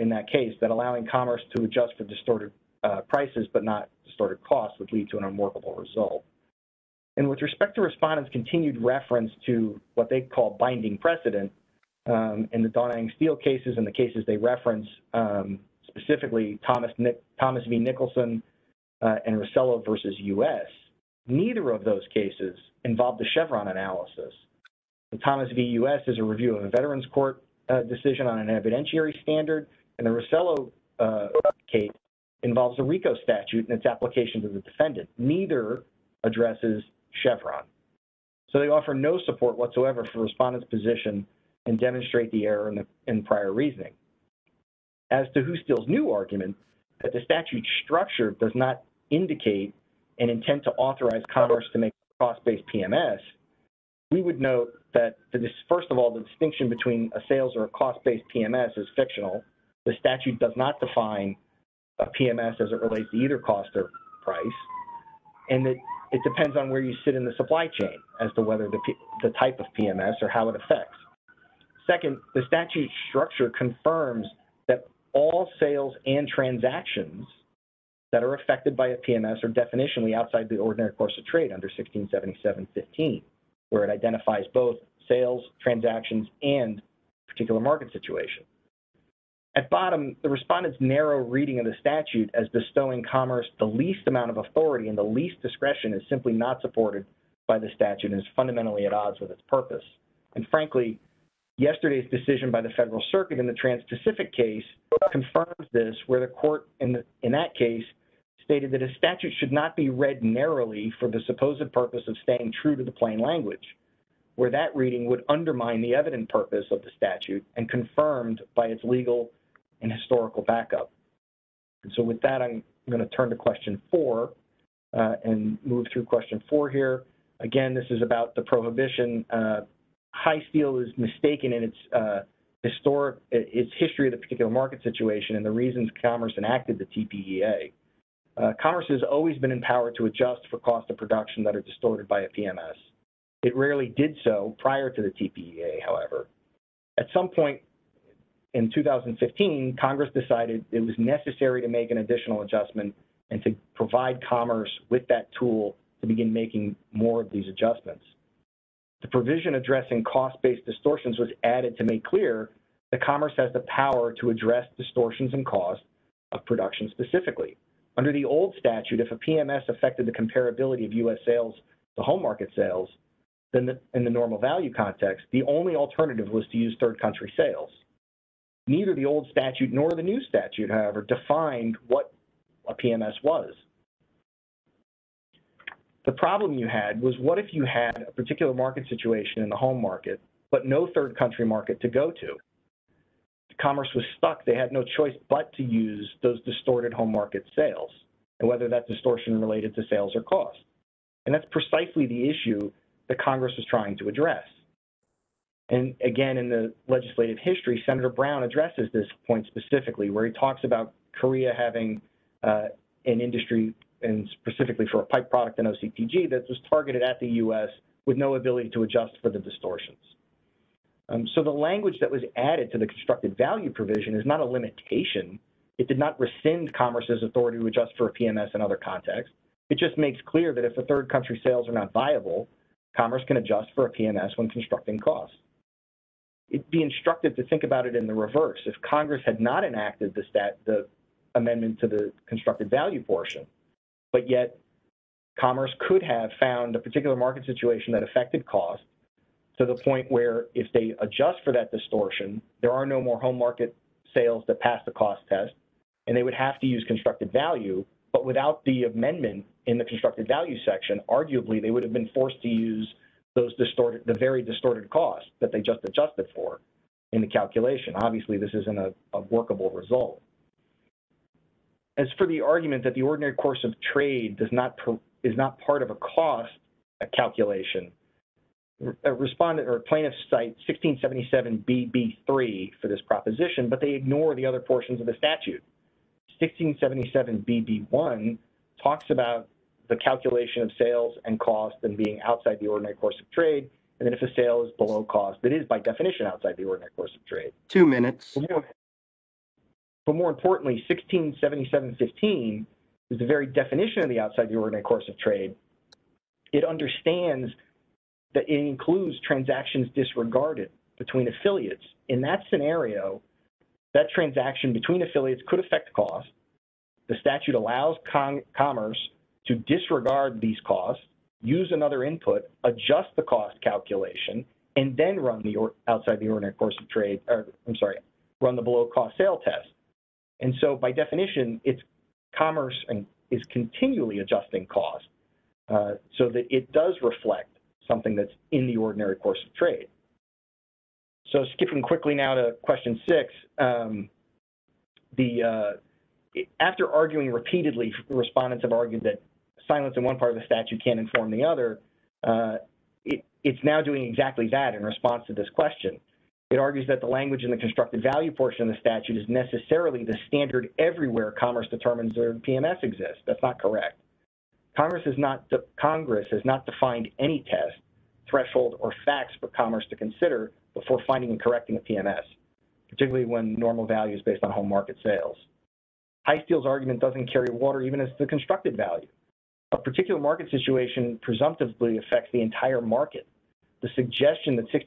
S5: to adjust for distorted prices but not distorted costs would lead to an unworkable result. And with respect to respondents' continued reference to what they call binding precedent in the Da Nang Steel cases and the cases they reference, specifically Thomas v. Nicholson and Rossello versus U.S., neither of those cases involved the Chevron analysis. The Thomas v. U.S. is a review of a Veterans Court decision on an evidentiary standard, and the Rossello case involves a RICO statute and its application to the defendant. Neither addresses Chevron. So they offer no support whatsoever for respondents' position and demonstrate the error in prior reasoning. As to Hoostill's new argument that the statute structure does not indicate an intent to authorize Commerce to make cost-based PMS, we would note that, first of all, the distinction between a sales or a cost-based PMS is fictional. The statute does not define a PMS as it relates to either cost or price, and that it depends on where you sit in the supply chain as to whether the type of PMS or how it affects. Second, the statute structure confirms that all sales and transactions that are affected by a PMS are definitionally outside the ordinary course of trade under 1677-15, where it identifies both sales, transactions, and particular market situation. At bottom, the respondent's narrow reading of the statute as bestowing Commerce the least amount of authority and the least discretion is simply not supported by the statute and is fundamentally at odds with its purpose. And frankly, yesterday's decision by the Federal Circuit in the Trans-Pacific case confirms this, where the court in that case stated that a statute should not be read narrowly for the supposed purpose of staying true to the plain language, where that reading would undermine the evident purpose of the statute and confirmed by its legal and historical backup. And so with that, I'm going to turn to question 4 and move through question 4 here. Again, this is about the prohibition. High Steel is mistaken in its history of the particular market situation and the reasons Commerce enacted the TPEA. Commerce has always been empowered to adjust for cost of production that are distorted by a PMS. It rarely did so prior to the TPEA, however. At some point in 2015, Congress decided it was necessary to make an additional adjustment and to provide Commerce with that tool to begin making more of these adjustments. The provision addressing cost-based distortions was added to make clear that Commerce has the power to address distortions in cost of production specifically. Under the old statute, if a PMS affected the comparability of U.S. sales to home market sales, then in the normal value context, the only alternative was to use third country sales. Neither the old statute nor the new statute, however, defined what a PMS was. The problem you had was, what if you had a particular market situation in the home market, but no third country market to go to? Commerce was stuck. They had no choice but to use those distorted home market sales. and whether that distortion related to sales or cost. And that's precisely the issue that Congress was trying to address. And again, in the legislative history, Senator Brown addresses this point specifically, where he talks about Korea having an industry, and specifically for a pipe product and OCTG, that was targeted at the U.S. with no ability to adjust for the distortions. So the language that was added to the constructed value provision is not a limitation. It did not rescind Commerce's authority to adjust for a PMS in other contexts. It just makes clear that if a third country sales are not viable, Commerce can adjust for a PMS when constructing costs. It'd be instructive to think about it in the reverse. If Congress had not enacted the amendment to the constructed value portion, but yet Commerce could have found a particular market situation that affected cost to the point where if they adjust for that distortion, there are no more home market sales that pass the cost test, and they would have to use constructed value. But without the amendment in the constructed value section, arguably they would have been forced to use the very distorted costs that they just adjusted for in the calculation. Obviously, this isn't a workable result. As for the argument that the ordinary course of trade is not part of a cost calculation, a respondent or plaintiffs cite 1677BB3 for this proposition, but they ignore the other portions of the statute. 1677BB1 talks about the calculation of sales and cost and being outside the ordinary course of trade, and then if a sale is below cost, it is by definition outside the ordinary course of trade.
S1: 2 minutes.
S5: But more importantly, 167715 is the very definition of the outside the ordinary course of trade. It understands that it includes transactions disregarded between affiliates. In that scenario, that transaction between affiliates could affect cost. The statute allows Commerce to disregard these costs, use another input, adjust the cost calculation, and then run the outside the ordinary course of trade, run the below cost sale test. And so by definition, it's Commerce is continually adjusting cost so that it does reflect something that's in the ordinary course of trade. So skipping quickly now to question 6, after arguing repeatedly, respondents have argued that silence in one part of the statute can't inform the other. It's now doing exactly that in response to this question. It argues that the language in the constructed value portion of the statute is necessarily the standard everywhere Commerce determines their PMS exists. That's not correct. Congress has not defined any test, threshold, or facts for Commerce to consider before finding and correcting a PMS, particularly when normal value is based on home market sales. High Steel's argument doesn't carry water even as the constructed value. A particular market situation presumptively affects the entire market. The suggestion that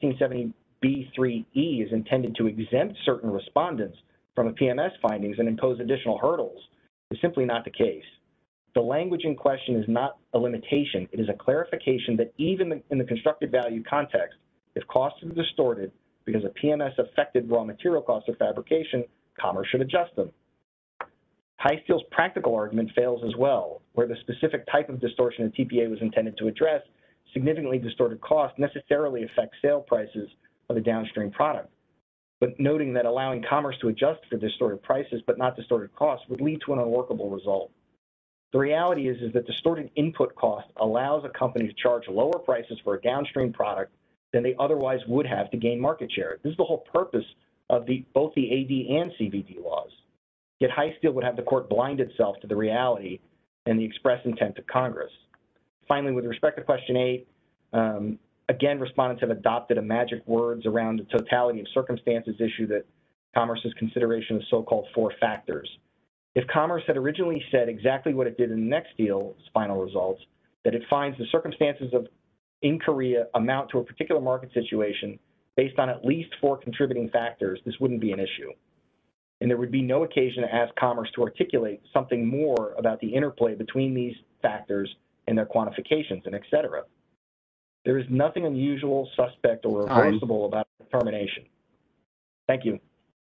S5: 1670B3E is intended to exempt certain respondents from a PMS findings and impose additional hurdles is simply not the case. The language in question is not a limitation. It is a clarification that even in the constructed value context, if costs are distorted because a PMS affected raw material costs of fabrication, Commerce should adjust them. High Steel's practical argument fails as well, where the specific type of distortion the TPA was intended to address, significantly distorted cost, necessarily affects sale prices of the downstream product. But noting that allowing Commerce to adjust for distorted prices but not distorted costs would lead to an unworkable result. The reality is that distorted input cost allows a company to charge lower prices for a downstream product than they otherwise would have to gain market share. This is the whole purpose of both the AD and CVD laws. Yet High Steel would have the court blind itself to the reality and the express intent of Congress. Finally, with respect to question 8, again, respondents have adopted a magic words around the totality of circumstances issue that Commerce's consideration of so-called 4 factors. If Commerce had originally said exactly what it did in the next deal's final results, that it finds the circumstances in Korea amount to a particular market situation based on at least 4 contributing factors, this wouldn't be an issue. And there would be no occasion to ask Commerce to articulate something more about the interplay between these factors and their quantifications and et cetera. There is nothing unusual, suspect, or reversible about determination. Thank you.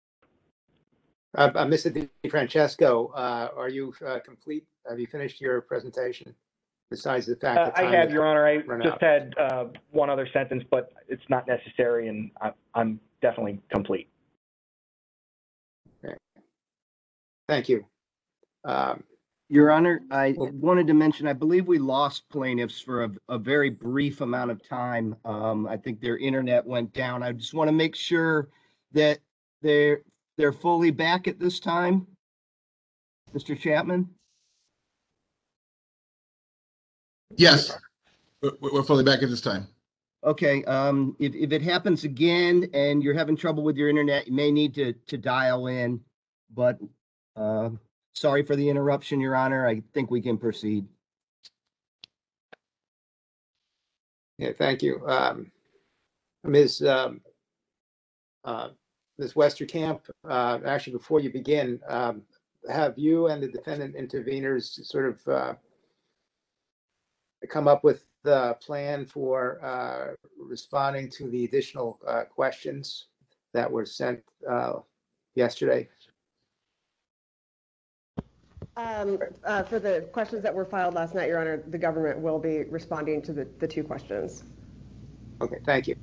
S3: Mr. DiFrancesco, are you complete? Have you finished your presentation? Besides the fact that
S5: I have, Your Honor. I just had one other sentence, but it's not necessary, and I'm definitely complete.
S3: Okay. Thank you.
S1: Your Honor, I wanted to mention, I believe we lost plaintiffs for a very brief amount of time. I think their internet went down. I just want to make sure that they're fully back at this time. Mr. Chapman?
S2: Yes, we're fully back at this time.
S1: Okay, if it happens again and you're having trouble with your internet, you may need to dial in, but sorry for the interruption, Your Honor. I think we can proceed.
S3: Yeah, thank you. Ms. Westerkamp, actually, before you begin, have you and the defendant interveners sort of come up with the plan for responding to the additional questions that were sent yesterday?
S4: For the questions that were filed last night, Your Honor, the government will be responding to the two questions.
S3: Okay, thank you.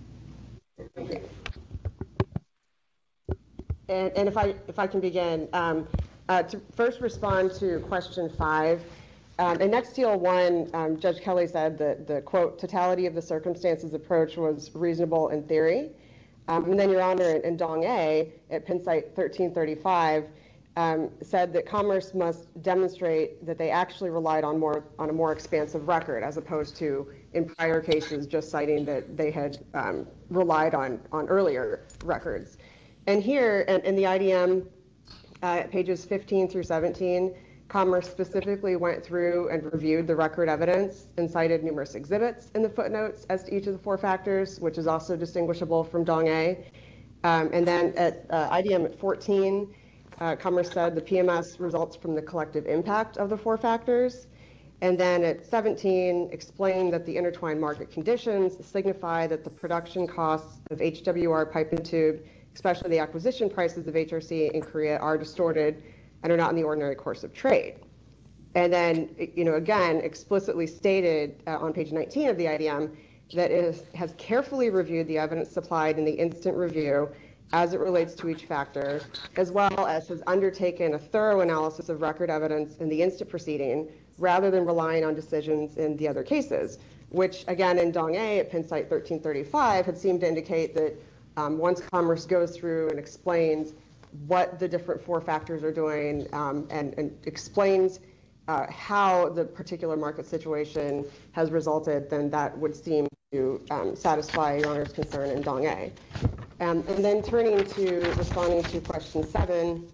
S4: And if I can begin, to first respond to question 5. In Nexteel 1, Judge Kelly said that the, quote, totality of the circumstances approach was reasonable in theory. And then, Your Honor, in Dong A, at Penn site 1335, said that Commerce must demonstrate that they actually relied on a more expansive record, as opposed to in prior cases just citing that they had relied on earlier records. And here in the IDM, pages 15 through 17, Commerce specifically went through and reviewed the record evidence and cited numerous exhibits in the footnotes as to each of the 4 factors, which is also distinguishable from Dong A. And then at IDM at 14, Commerce said the PMS results from the collective impact of the 4 factors. And then at 17, explained that the intertwined market conditions signify that the production costs of HWR pipe and tube, especially the acquisition prices of HRC in Korea, are distorted and are not in the ordinary course of trade. And then, again, explicitly stated on page 19 of the IDM that it has carefully reviewed the evidence supplied in the instant review as it relates to each factor, as well as has undertaken a thorough analysis of record evidence in the instant proceeding, rather than relying on decisions in the other cases, which, again, in Dong A at Penn site 1335 had seemed to indicate that once Commerce goes through and explains what the different 4 factors are doing and explains how the particular market situation has resulted, then that would seem to satisfy Your Honor's concern in Dong A. And then turning to responding to question 7,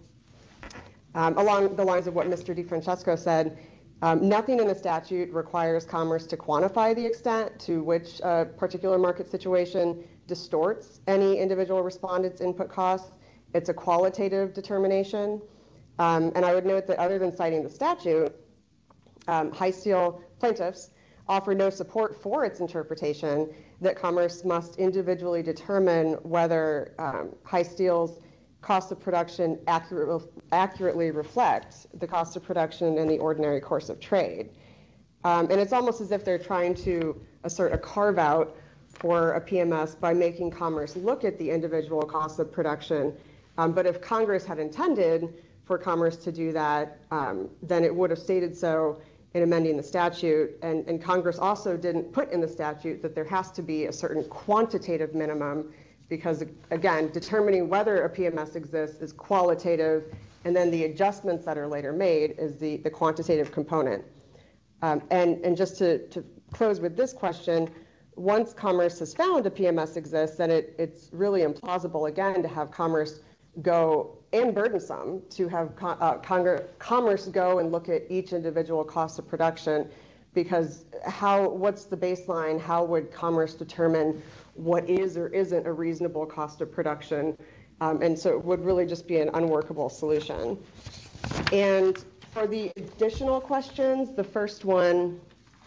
S4: along the lines of what Mr. DeFrancesco said, nothing in the statute requires Commerce to quantify the extent to which a particular market situation distorts any individual respondent's input costs. It's a qualitative determination. And I would note that other than citing the statute, High Steel plaintiffs offer no support for its interpretation that Commerce must individually determine whether High Steel's cost of production accurately reflects the cost of production in the ordinary course of trade. And it's almost as if they're trying to assert a carve-out for a PMS by making Commerce look at the individual cost of production. But if Congress had intended for Commerce to do that, then it would have stated so in amending the statute. And Congress also didn't put in the statute that there has to be a certain quantitative minimum, because, again, determining whether a PMS exists is qualitative, and then the adjustments that are later made is the quantitative component. And just to close with this question, once Commerce has found a PMS exists, then it's really implausible, again, to have Commerce go, and burdensome, to have Commerce go and look at each individual cost of production, because what's the baseline? How would Commerce determine what is or isn't a reasonable cost of production? And so it would really just be an unworkable solution. And for the additional questions, the first one,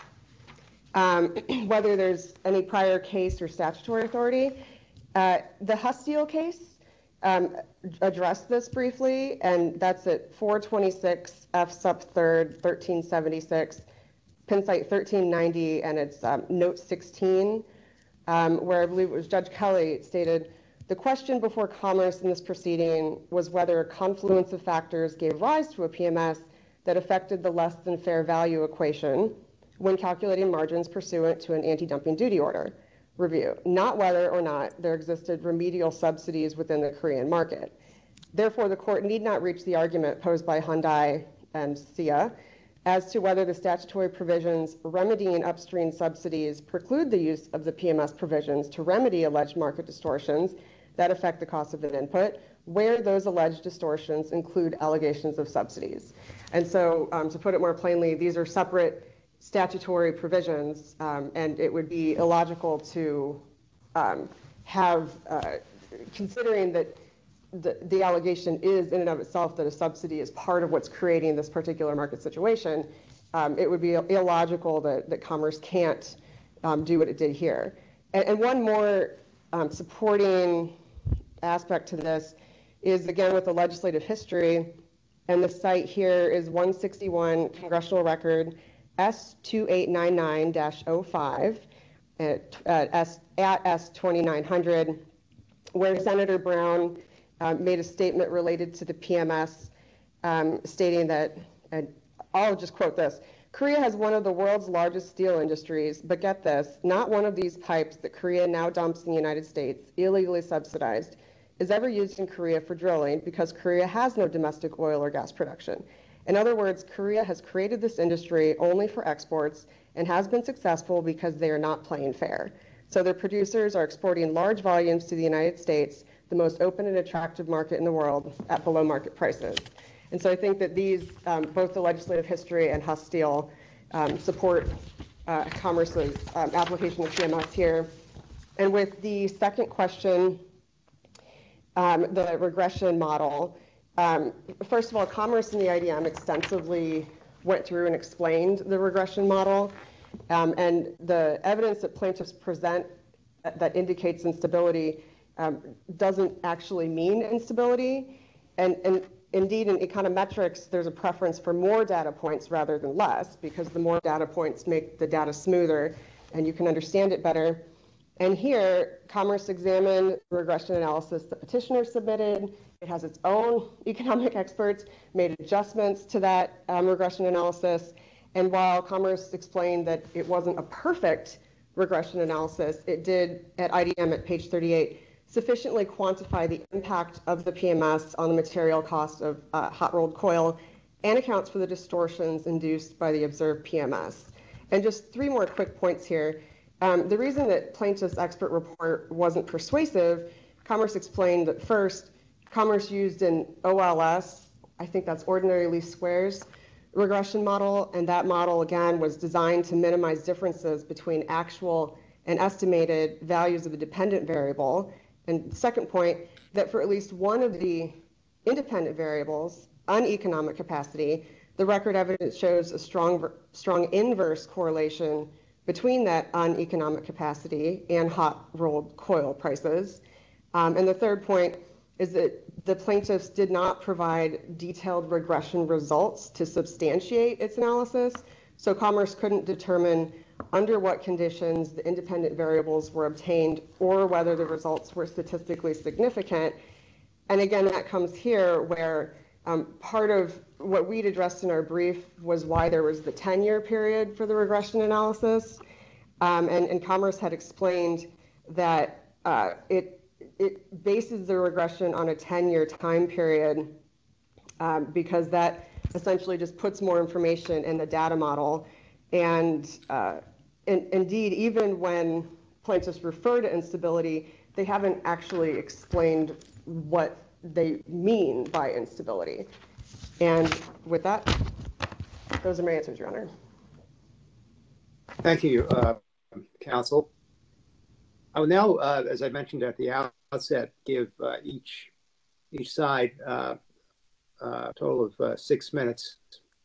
S4: whether there's any prior case or statutory authority, the Husteel case addressed this briefly, and that's at 426 F sub 3rd 1376, Penn site 1390, and it's note 16, where I believe it was Judge Kelly stated, the question before Commerce in this proceeding was whether a confluence of factors gave rise to a PMS that affected the less than fair value equation when calculating margins pursuant to an anti-dumping duty order review, not whether or not there existed remedial subsidies within the Korean market. Therefore, the court need not reach the argument posed by Hyundai and SIA as to whether the statutory provisions remedying upstream subsidies preclude the use of the PMS provisions to remedy alleged market distortions that affect the cost of an input, where those alleged distortions include allegations of subsidies. And so, to put it more plainly, these are separate statutory provisions, and it would be illogical to considering that the allegation is in and of itself that a subsidy is part of what's creating this particular market situation, it would be illogical that Commerce can't do what it did here. And one more supporting aspect to this is, again, with the legislative history, and the site here is 161 Congressional Record S2899-05 at S2900, where Senator Brown made a statement related to the PMS, stating that, and I'll just quote this, Korea has one of the world's largest steel industries, but get this, not one of these pipes that Korea now dumps in the United States, illegally subsidized, is ever used in Korea for drilling because Korea has no domestic oil or gas production. In other words, Korea has created this industry only for exports and has been successful because they are not playing fair. So their producers are exporting large volumes to the United States, the most open and attractive market in the world, at below market prices. And so I think that these, both the legislative history and Huss Steel, support Commerce's application of PMS here. And with the second question, the regression model, first of all, Commerce and the IDM extensively went through and explained the regression model. And the evidence that plaintiffs present that indicates instability doesn't actually mean instability. And indeed, in econometrics, there's a preference for more data points rather than less, because the more data points make the data smoother and you can understand it better. And here, Commerce examined the regression analysis the petitioner submitted. It has its own economic experts, made adjustments to that regression analysis. And while Commerce explained that it wasn't a perfect regression analysis, it did, at IDM at page 38, sufficiently quantify the impact of the PMS on the material cost of hot-rolled coil and accounts for the distortions induced by the observed PMS. And just three more quick points here. The reason that plaintiff's expert report wasn't persuasive, Commerce explained that first, Commerce used an OLS, I think that's ordinary least squares, regression model, and that model, again, was designed to minimize differences between actual and estimated values of the dependent variable. And second point, that for at least one of the independent variables, uneconomic capacity, the record evidence shows a strong inverse correlation between that uneconomic capacity and hot-rolled coil prices. And the third point is that the plaintiffs did not provide detailed regression results to substantiate its analysis, so Commerce couldn't determine under what conditions the independent variables were obtained or whether the results were statistically significant. And again, that comes here where part of what we'd addressed in our brief was why there was the 10-year period for the regression analysis. And Commerce had explained that it bases the regression on a 10-year time period because that essentially just puts more information in the data model. And indeed, even when plaintiffs refer to instability, they haven't actually explained what they mean by instability. And with that, those are my answers, Your Honor.
S3: Thank you, counsel. I will now, as I mentioned at the outset, give each side a total of 6 minutes,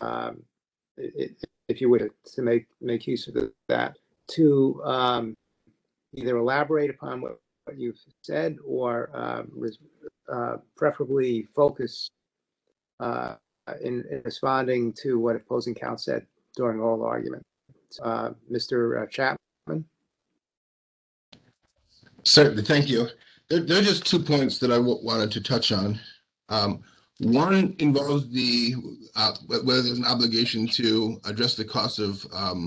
S3: if you would, to make use of that, to either elaborate upon what you've said or preferably focus in responding to what opposing counsel said during oral argument. Mr. Chapman?
S2: Certainly, thank you. There are just 2 points that I wanted to touch on. One involves the whether there's an obligation to address the cost of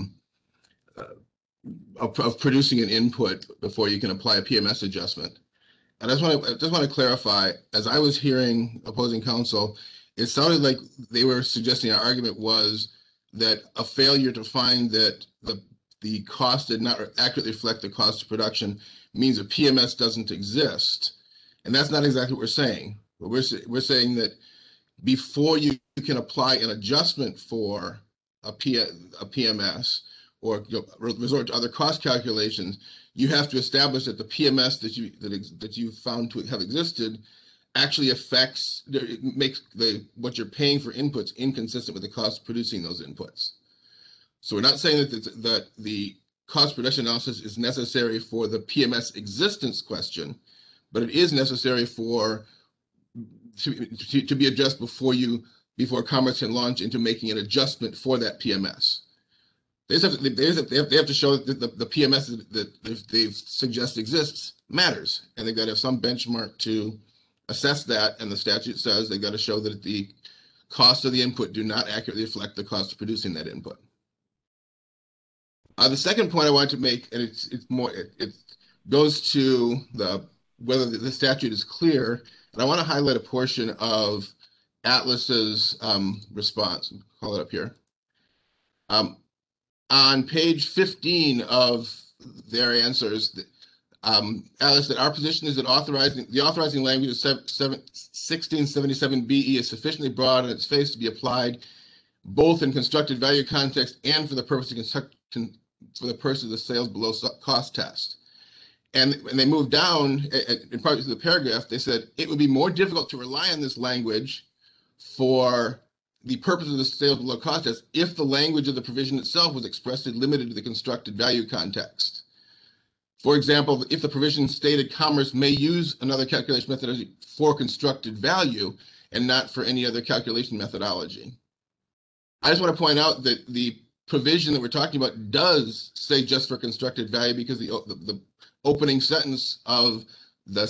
S2: producing an input before you can apply a PMS adjustment. And I just want to clarify, as I was hearing opposing counsel, it sounded like they were suggesting our argument was that a failure to find that the cost did not accurately reflect the cost of production means a PMS doesn't exist. And that's not exactly what we're saying. We're saying that before you can apply an adjustment for a PMS or resort to other cost calculations, you have to establish that the PMS that you found to have existed actually makes what you're paying for inputs inconsistent with the cost of producing those inputs. So we're not saying that the cost production analysis is necessary for the PMS existence question, but it is necessary to be addressed before Commerce can launch into making an adjustment for that PMS. They have to show that the PMS that they've suggest exists matters, and they've got to have some benchmark to assess that. And the statute says they've got to show that the cost of the input do not accurately reflect the cost of producing that input. The second point I wanted to make, and it goes to whether the statute is clear, and I want to highlight a portion of Atlas's response. I'll call it up here. On page 15 of their answers, Atlas said, our position is that the authorizing language of 1677BE is sufficiently broad in its face to be applied both in constructed value context and for the purpose of the sales below cost test. And they moved down in part of the paragraph. They said it would be more difficult to rely on this language for the purpose of the sales below cost test if the language of the provision itself was expressly limited to the constructed value context. For example, if the provision stated Commerce may use another calculation methodology for constructed value and not for any other calculation methodology. I just want to point out that the provision that we're talking about does say just for constructed value, because the opening sentence of the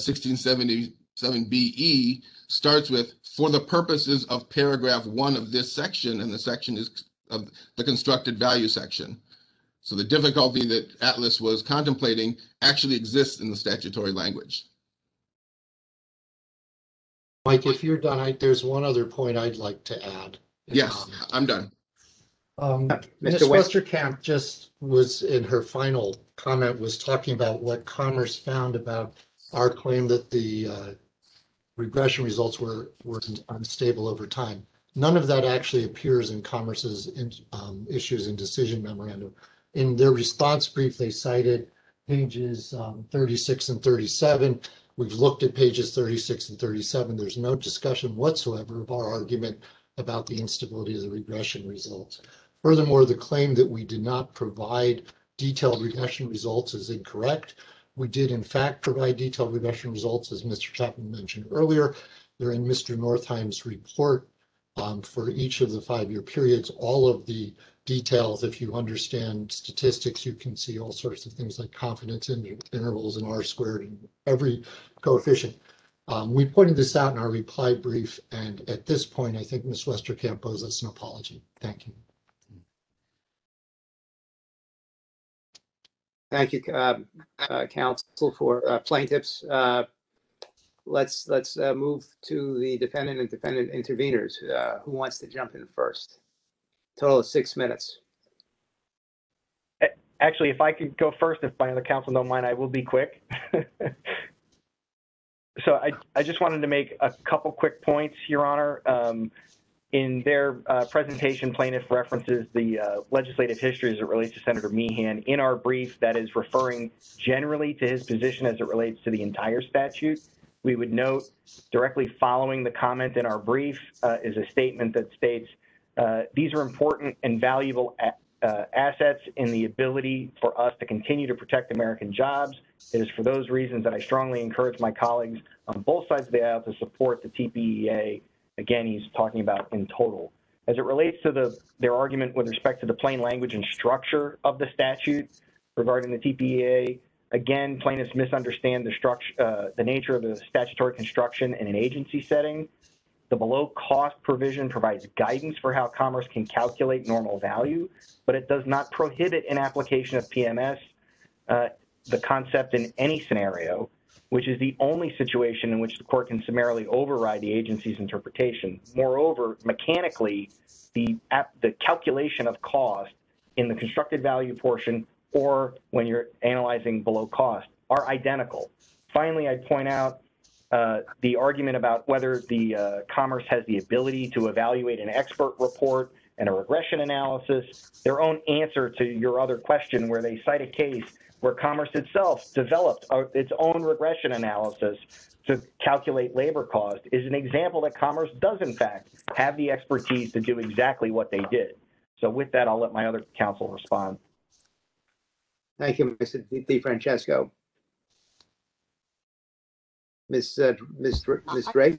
S2: 1677BE starts with, for the purposes of paragraph 1 of this section, and the section is of the constructed value section. So the difficulty that Atlas was contemplating actually exists in the statutory language.
S7: Mike, if you're done, there's one other point I'd like to add.
S2: Yes, I'm done.
S7: Ms. Westerkamp just was, in her final comment, was talking about what Commerce found about our claim that the regression results were unstable over time. None of that actually appears in Commerce's issues and decision memorandum. In their response brief, they cited pages 36 and 37. We've looked at pages 36 and 37. There's no discussion whatsoever of our argument about the instability of the regression results. Furthermore, the claim that we did not provide detailed regression results is incorrect. We did, in fact, provide detailed regression results, as Mr. Chapman mentioned earlier. They're in Mr. Northeim's report for each of the 5-year periods. All of the details, if you understand statistics, you can see all sorts of things like confidence intervals and R-squared and every coefficient. We pointed this out in our reply brief, and at this point, I think Ms. Westerkamp owes us an apology. Thank you.
S3: Thank you, counsel, for plaintiffs. Let's move to the defendant and defendant interveners. Who wants to jump in first? Total of 6 minutes.
S5: Actually, if I could go first, if my other counsel don't mind, I will be quick. So I just wanted to make a couple quick points, Your Honor. In their presentation, plaintiff references the legislative history as it relates to Senator Meehan. In our brief, that is referring generally to his position as it relates to the entire statute. We would note directly following the comment in our brief is a statement that states, these are important and valuable assets in the ability for us to continue to protect American jobs. It is for those reasons that I strongly encourage my colleagues on both sides of the aisle to support the TPEA. Again, he's talking about in total. As it relates to their argument with respect to the plain language and structure of the statute regarding the TPEA, again, plaintiffs misunderstand the nature of the statutory construction in an agency setting. The below cost provision provides guidance for how Commerce can calculate normal value, but it does not prohibit an application of PMS, the concept in any scenario, which is the only situation in which the court can summarily override the agency's interpretation. Moreover, mechanically, the calculation of cost in the constructed value portion or when you're analyzing below cost are identical. Finally, I'd point out the argument about whether the Commerce has the ability to evaluate an expert report and a regression analysis. Their own answer to your other question, where they cite a case where Commerce itself developed its own regression analysis to calculate labor cost, is an example that Commerce does, in fact, have the expertise to do exactly what they did. So with that, I'll let my other counsel respond.
S3: Thank you, Mr. DeFrancesco. Ms. Drake?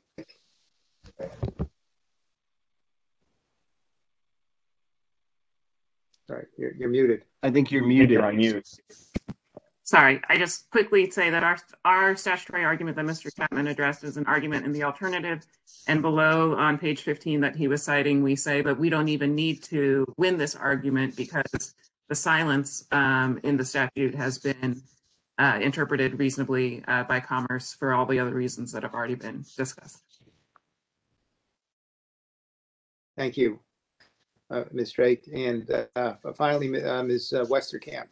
S3: Sorry, you're muted.
S1: I think you're muted.
S5: You're on mute.
S6: Sorry, I just quickly say that our statutory argument that Mr. Chapman addressed is an argument in the alternative, and below on page 15 that he was citing, we say, but we don't even need to win this argument because the silence in the statute has been interpreted reasonably by Commerce for all the other reasons that have already been discussed.
S3: Thank you, Ms. Drake. And finally, Ms. Westerkamp.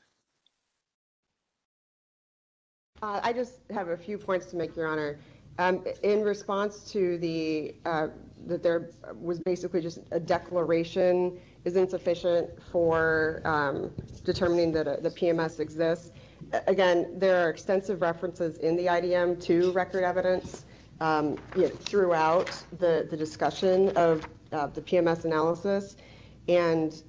S4: I just have a few points to make, Your Honor. In response to that there was basically just a declaration is insufficient for determining that the PMS exists. Again, there are extensive references in the IDM to record evidence throughout the discussion of the PMS analysis, and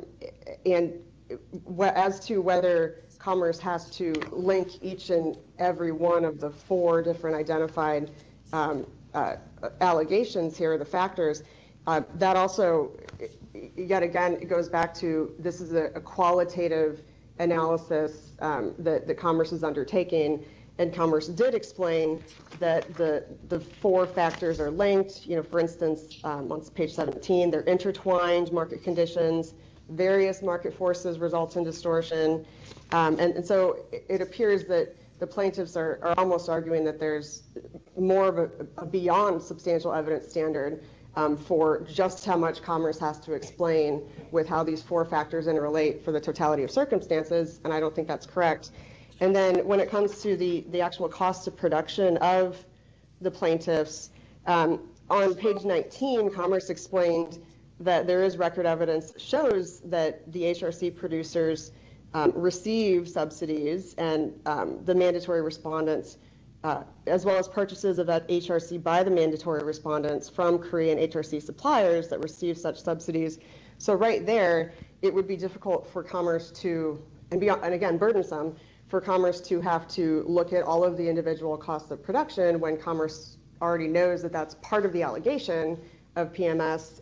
S4: as to whether Commerce has to link each and every one of the 4 different identified allegations here, the factors, that also, yet again, it goes back to this is a qualitative analysis that Commerce is undertaking, and Commerce did explain that the 4 factors are linked. For instance, on page 17, they're intertwined market conditions, various market forces result in distortion. And so it appears that the plaintiffs are almost arguing that there's more of a beyond substantial evidence standard for just how much Commerce has to explain with how these 4 factors interrelate for the totality of circumstances, and I don't think that's correct. And then when it comes to the actual cost of production of the plaintiffs, on page 19, Commerce explained that there is record evidence shows that the HRC producers receive subsidies, and the mandatory respondents, as well as purchases of that HRC by the mandatory respondents from Korean HRC suppliers that receive such subsidies. So right there, it would be difficult for Commerce to, and again, burdensome, for Commerce to have to look at all of the individual costs of production when Commerce already knows that that's part of the allegation of PMS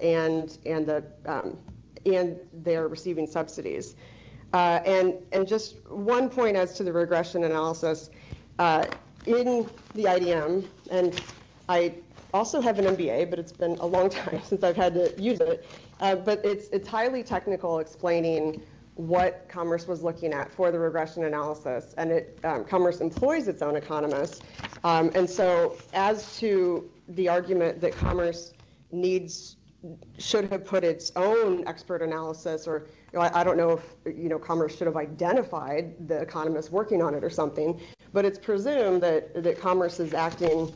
S4: and they're receiving subsidies. And just one point as to the regression analysis, in the IDM, and I also have an MBA, but it's been a long time since I've had to use it, but it's highly technical, explaining what Commerce was looking at for the regression analysis, and Commerce employs its own economists. And so as to the argument that Commerce should have put its own expert analysis, or I don't know if Commerce should have identified the economists working on it or something, but it's presumed that Commerce is acting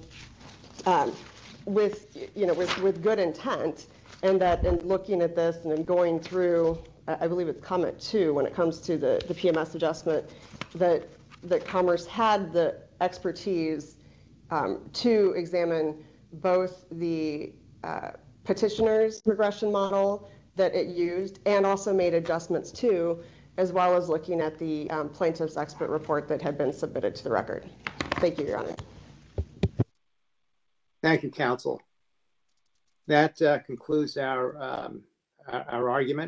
S4: with good intent, and that in looking at this and then going through, I believe it's comment 2 when it comes to the PMS adjustment, that Commerce had the expertise to examine both the petitioner's regression model that it used and also made adjustments to, as well as looking at the plaintiff's expert report that had been submitted to the record. Thank you, Your Honor.
S3: Thank you, counsel. That concludes our argument.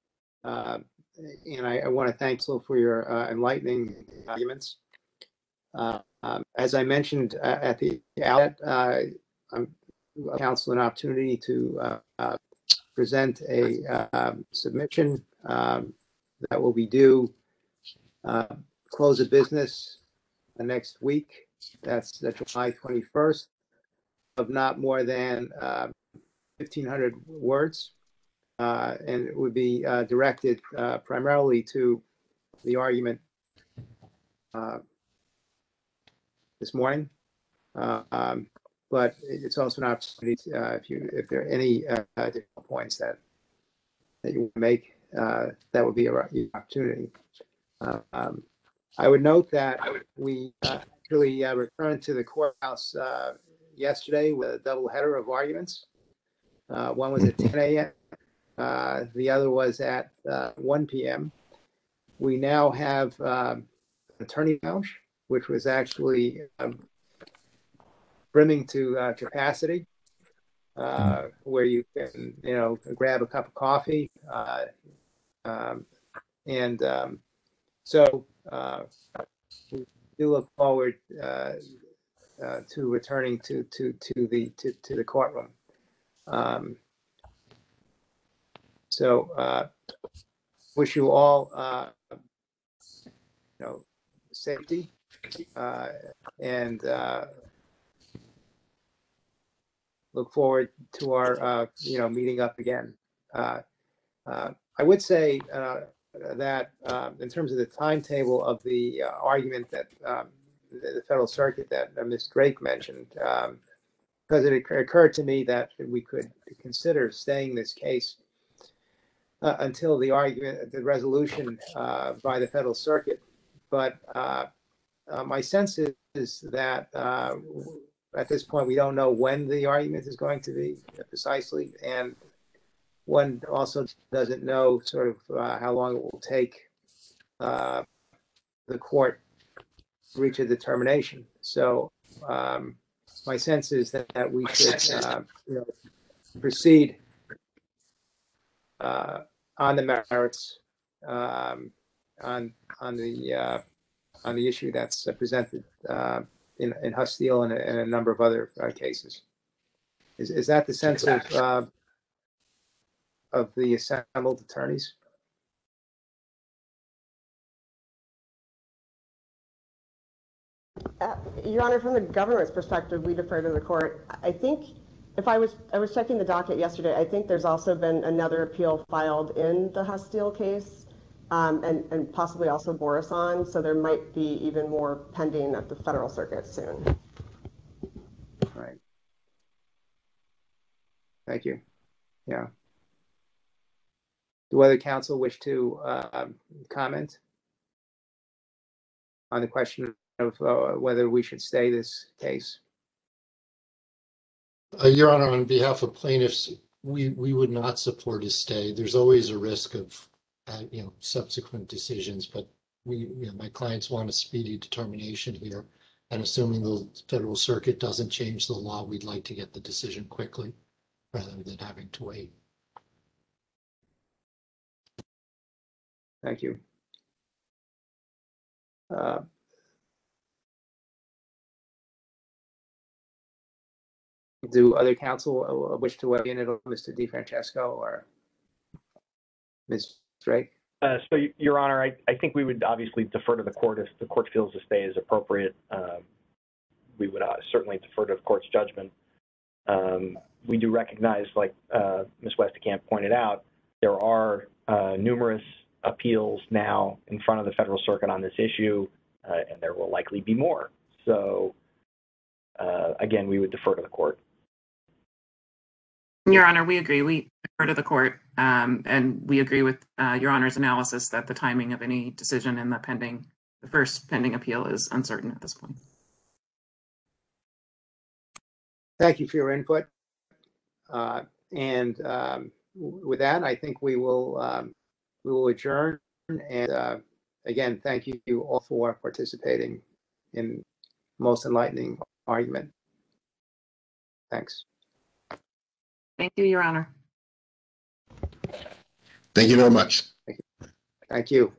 S3: And I want to thank you for your enlightening arguments. As I mentioned at the outset, I'm council an opportunity to present a submission that will be due close of business the next week. That's July 21st, of not more than 1,500 words. And it would be directed primarily to the argument this morning. But it's also an opportunity to, if there are any additional points that you want to make, that would be an opportunity. I would note that we actually returned to the courthouse yesterday with a double header of arguments. One was at 10 a.m. The other was at 1 p.m. We now have an attorney lounge, which was actually brimming to capacity, where you can, grab a cup of coffee. So we do look forward to returning to the courtroom. So wish you all safety and look forward to our meeting up again. I would say that in terms of the timetable of the argument that the Federal Circuit that Ms. Drake mentioned, because it occurred to me that we could consider staying this case until the resolution by the Federal Circuit. But my sense is that at this point, we don't know when the argument is going to be precisely, and one also doesn't know sort of how long it will take the court to reach a determination. So my sense is that we should proceed on the merits on the issue that's presented in Husteel and a number of other cases. Is that the sense of the assembled attorneys?
S4: Your Honor, from the government's perspective, we defer to the court. I think if I was checking the docket yesterday, I think there's also been another appeal filed in the Husteel case, and possibly also Borisohn, so there might be even more pending at the Federal Circuit soon.
S3: Right. Thank you. Yeah. Do other counsel wish to comment on the question of whether we should stay this case?
S7: Your Honor, on behalf of plaintiffs, we would not support a stay. There's always a risk of subsequent decisions, but my clients want a speedy determination here, and assuming the Federal Circuit doesn't change the law, we'd like to get the decision quickly rather than having to wait.
S3: Thank you. Do other counsel wish to weigh in at all, Mr. DeFrancesco or Ms. Drake?
S5: So, Your Honor, I think we would obviously defer to the court if the court feels the stay is appropriate. We would certainly defer to the court's judgment. We do recognize, like Ms. Westerkamp pointed out, there are numerous appeals now in front of the Federal Circuit on this issue, and there will likely be more. So, again, we would defer to the court.
S6: Your Honor, we agree. We defer to the court, and we agree with Your Honor's analysis that the timing of any decision in the first pending appeal is uncertain at this point.
S3: Thank you for your input. And with that, I think we will adjourn. And again, thank you all for participating in most enlightening argument. Thanks.
S6: Thank you, Your Honor.
S2: Thank you very much.
S3: Thank you.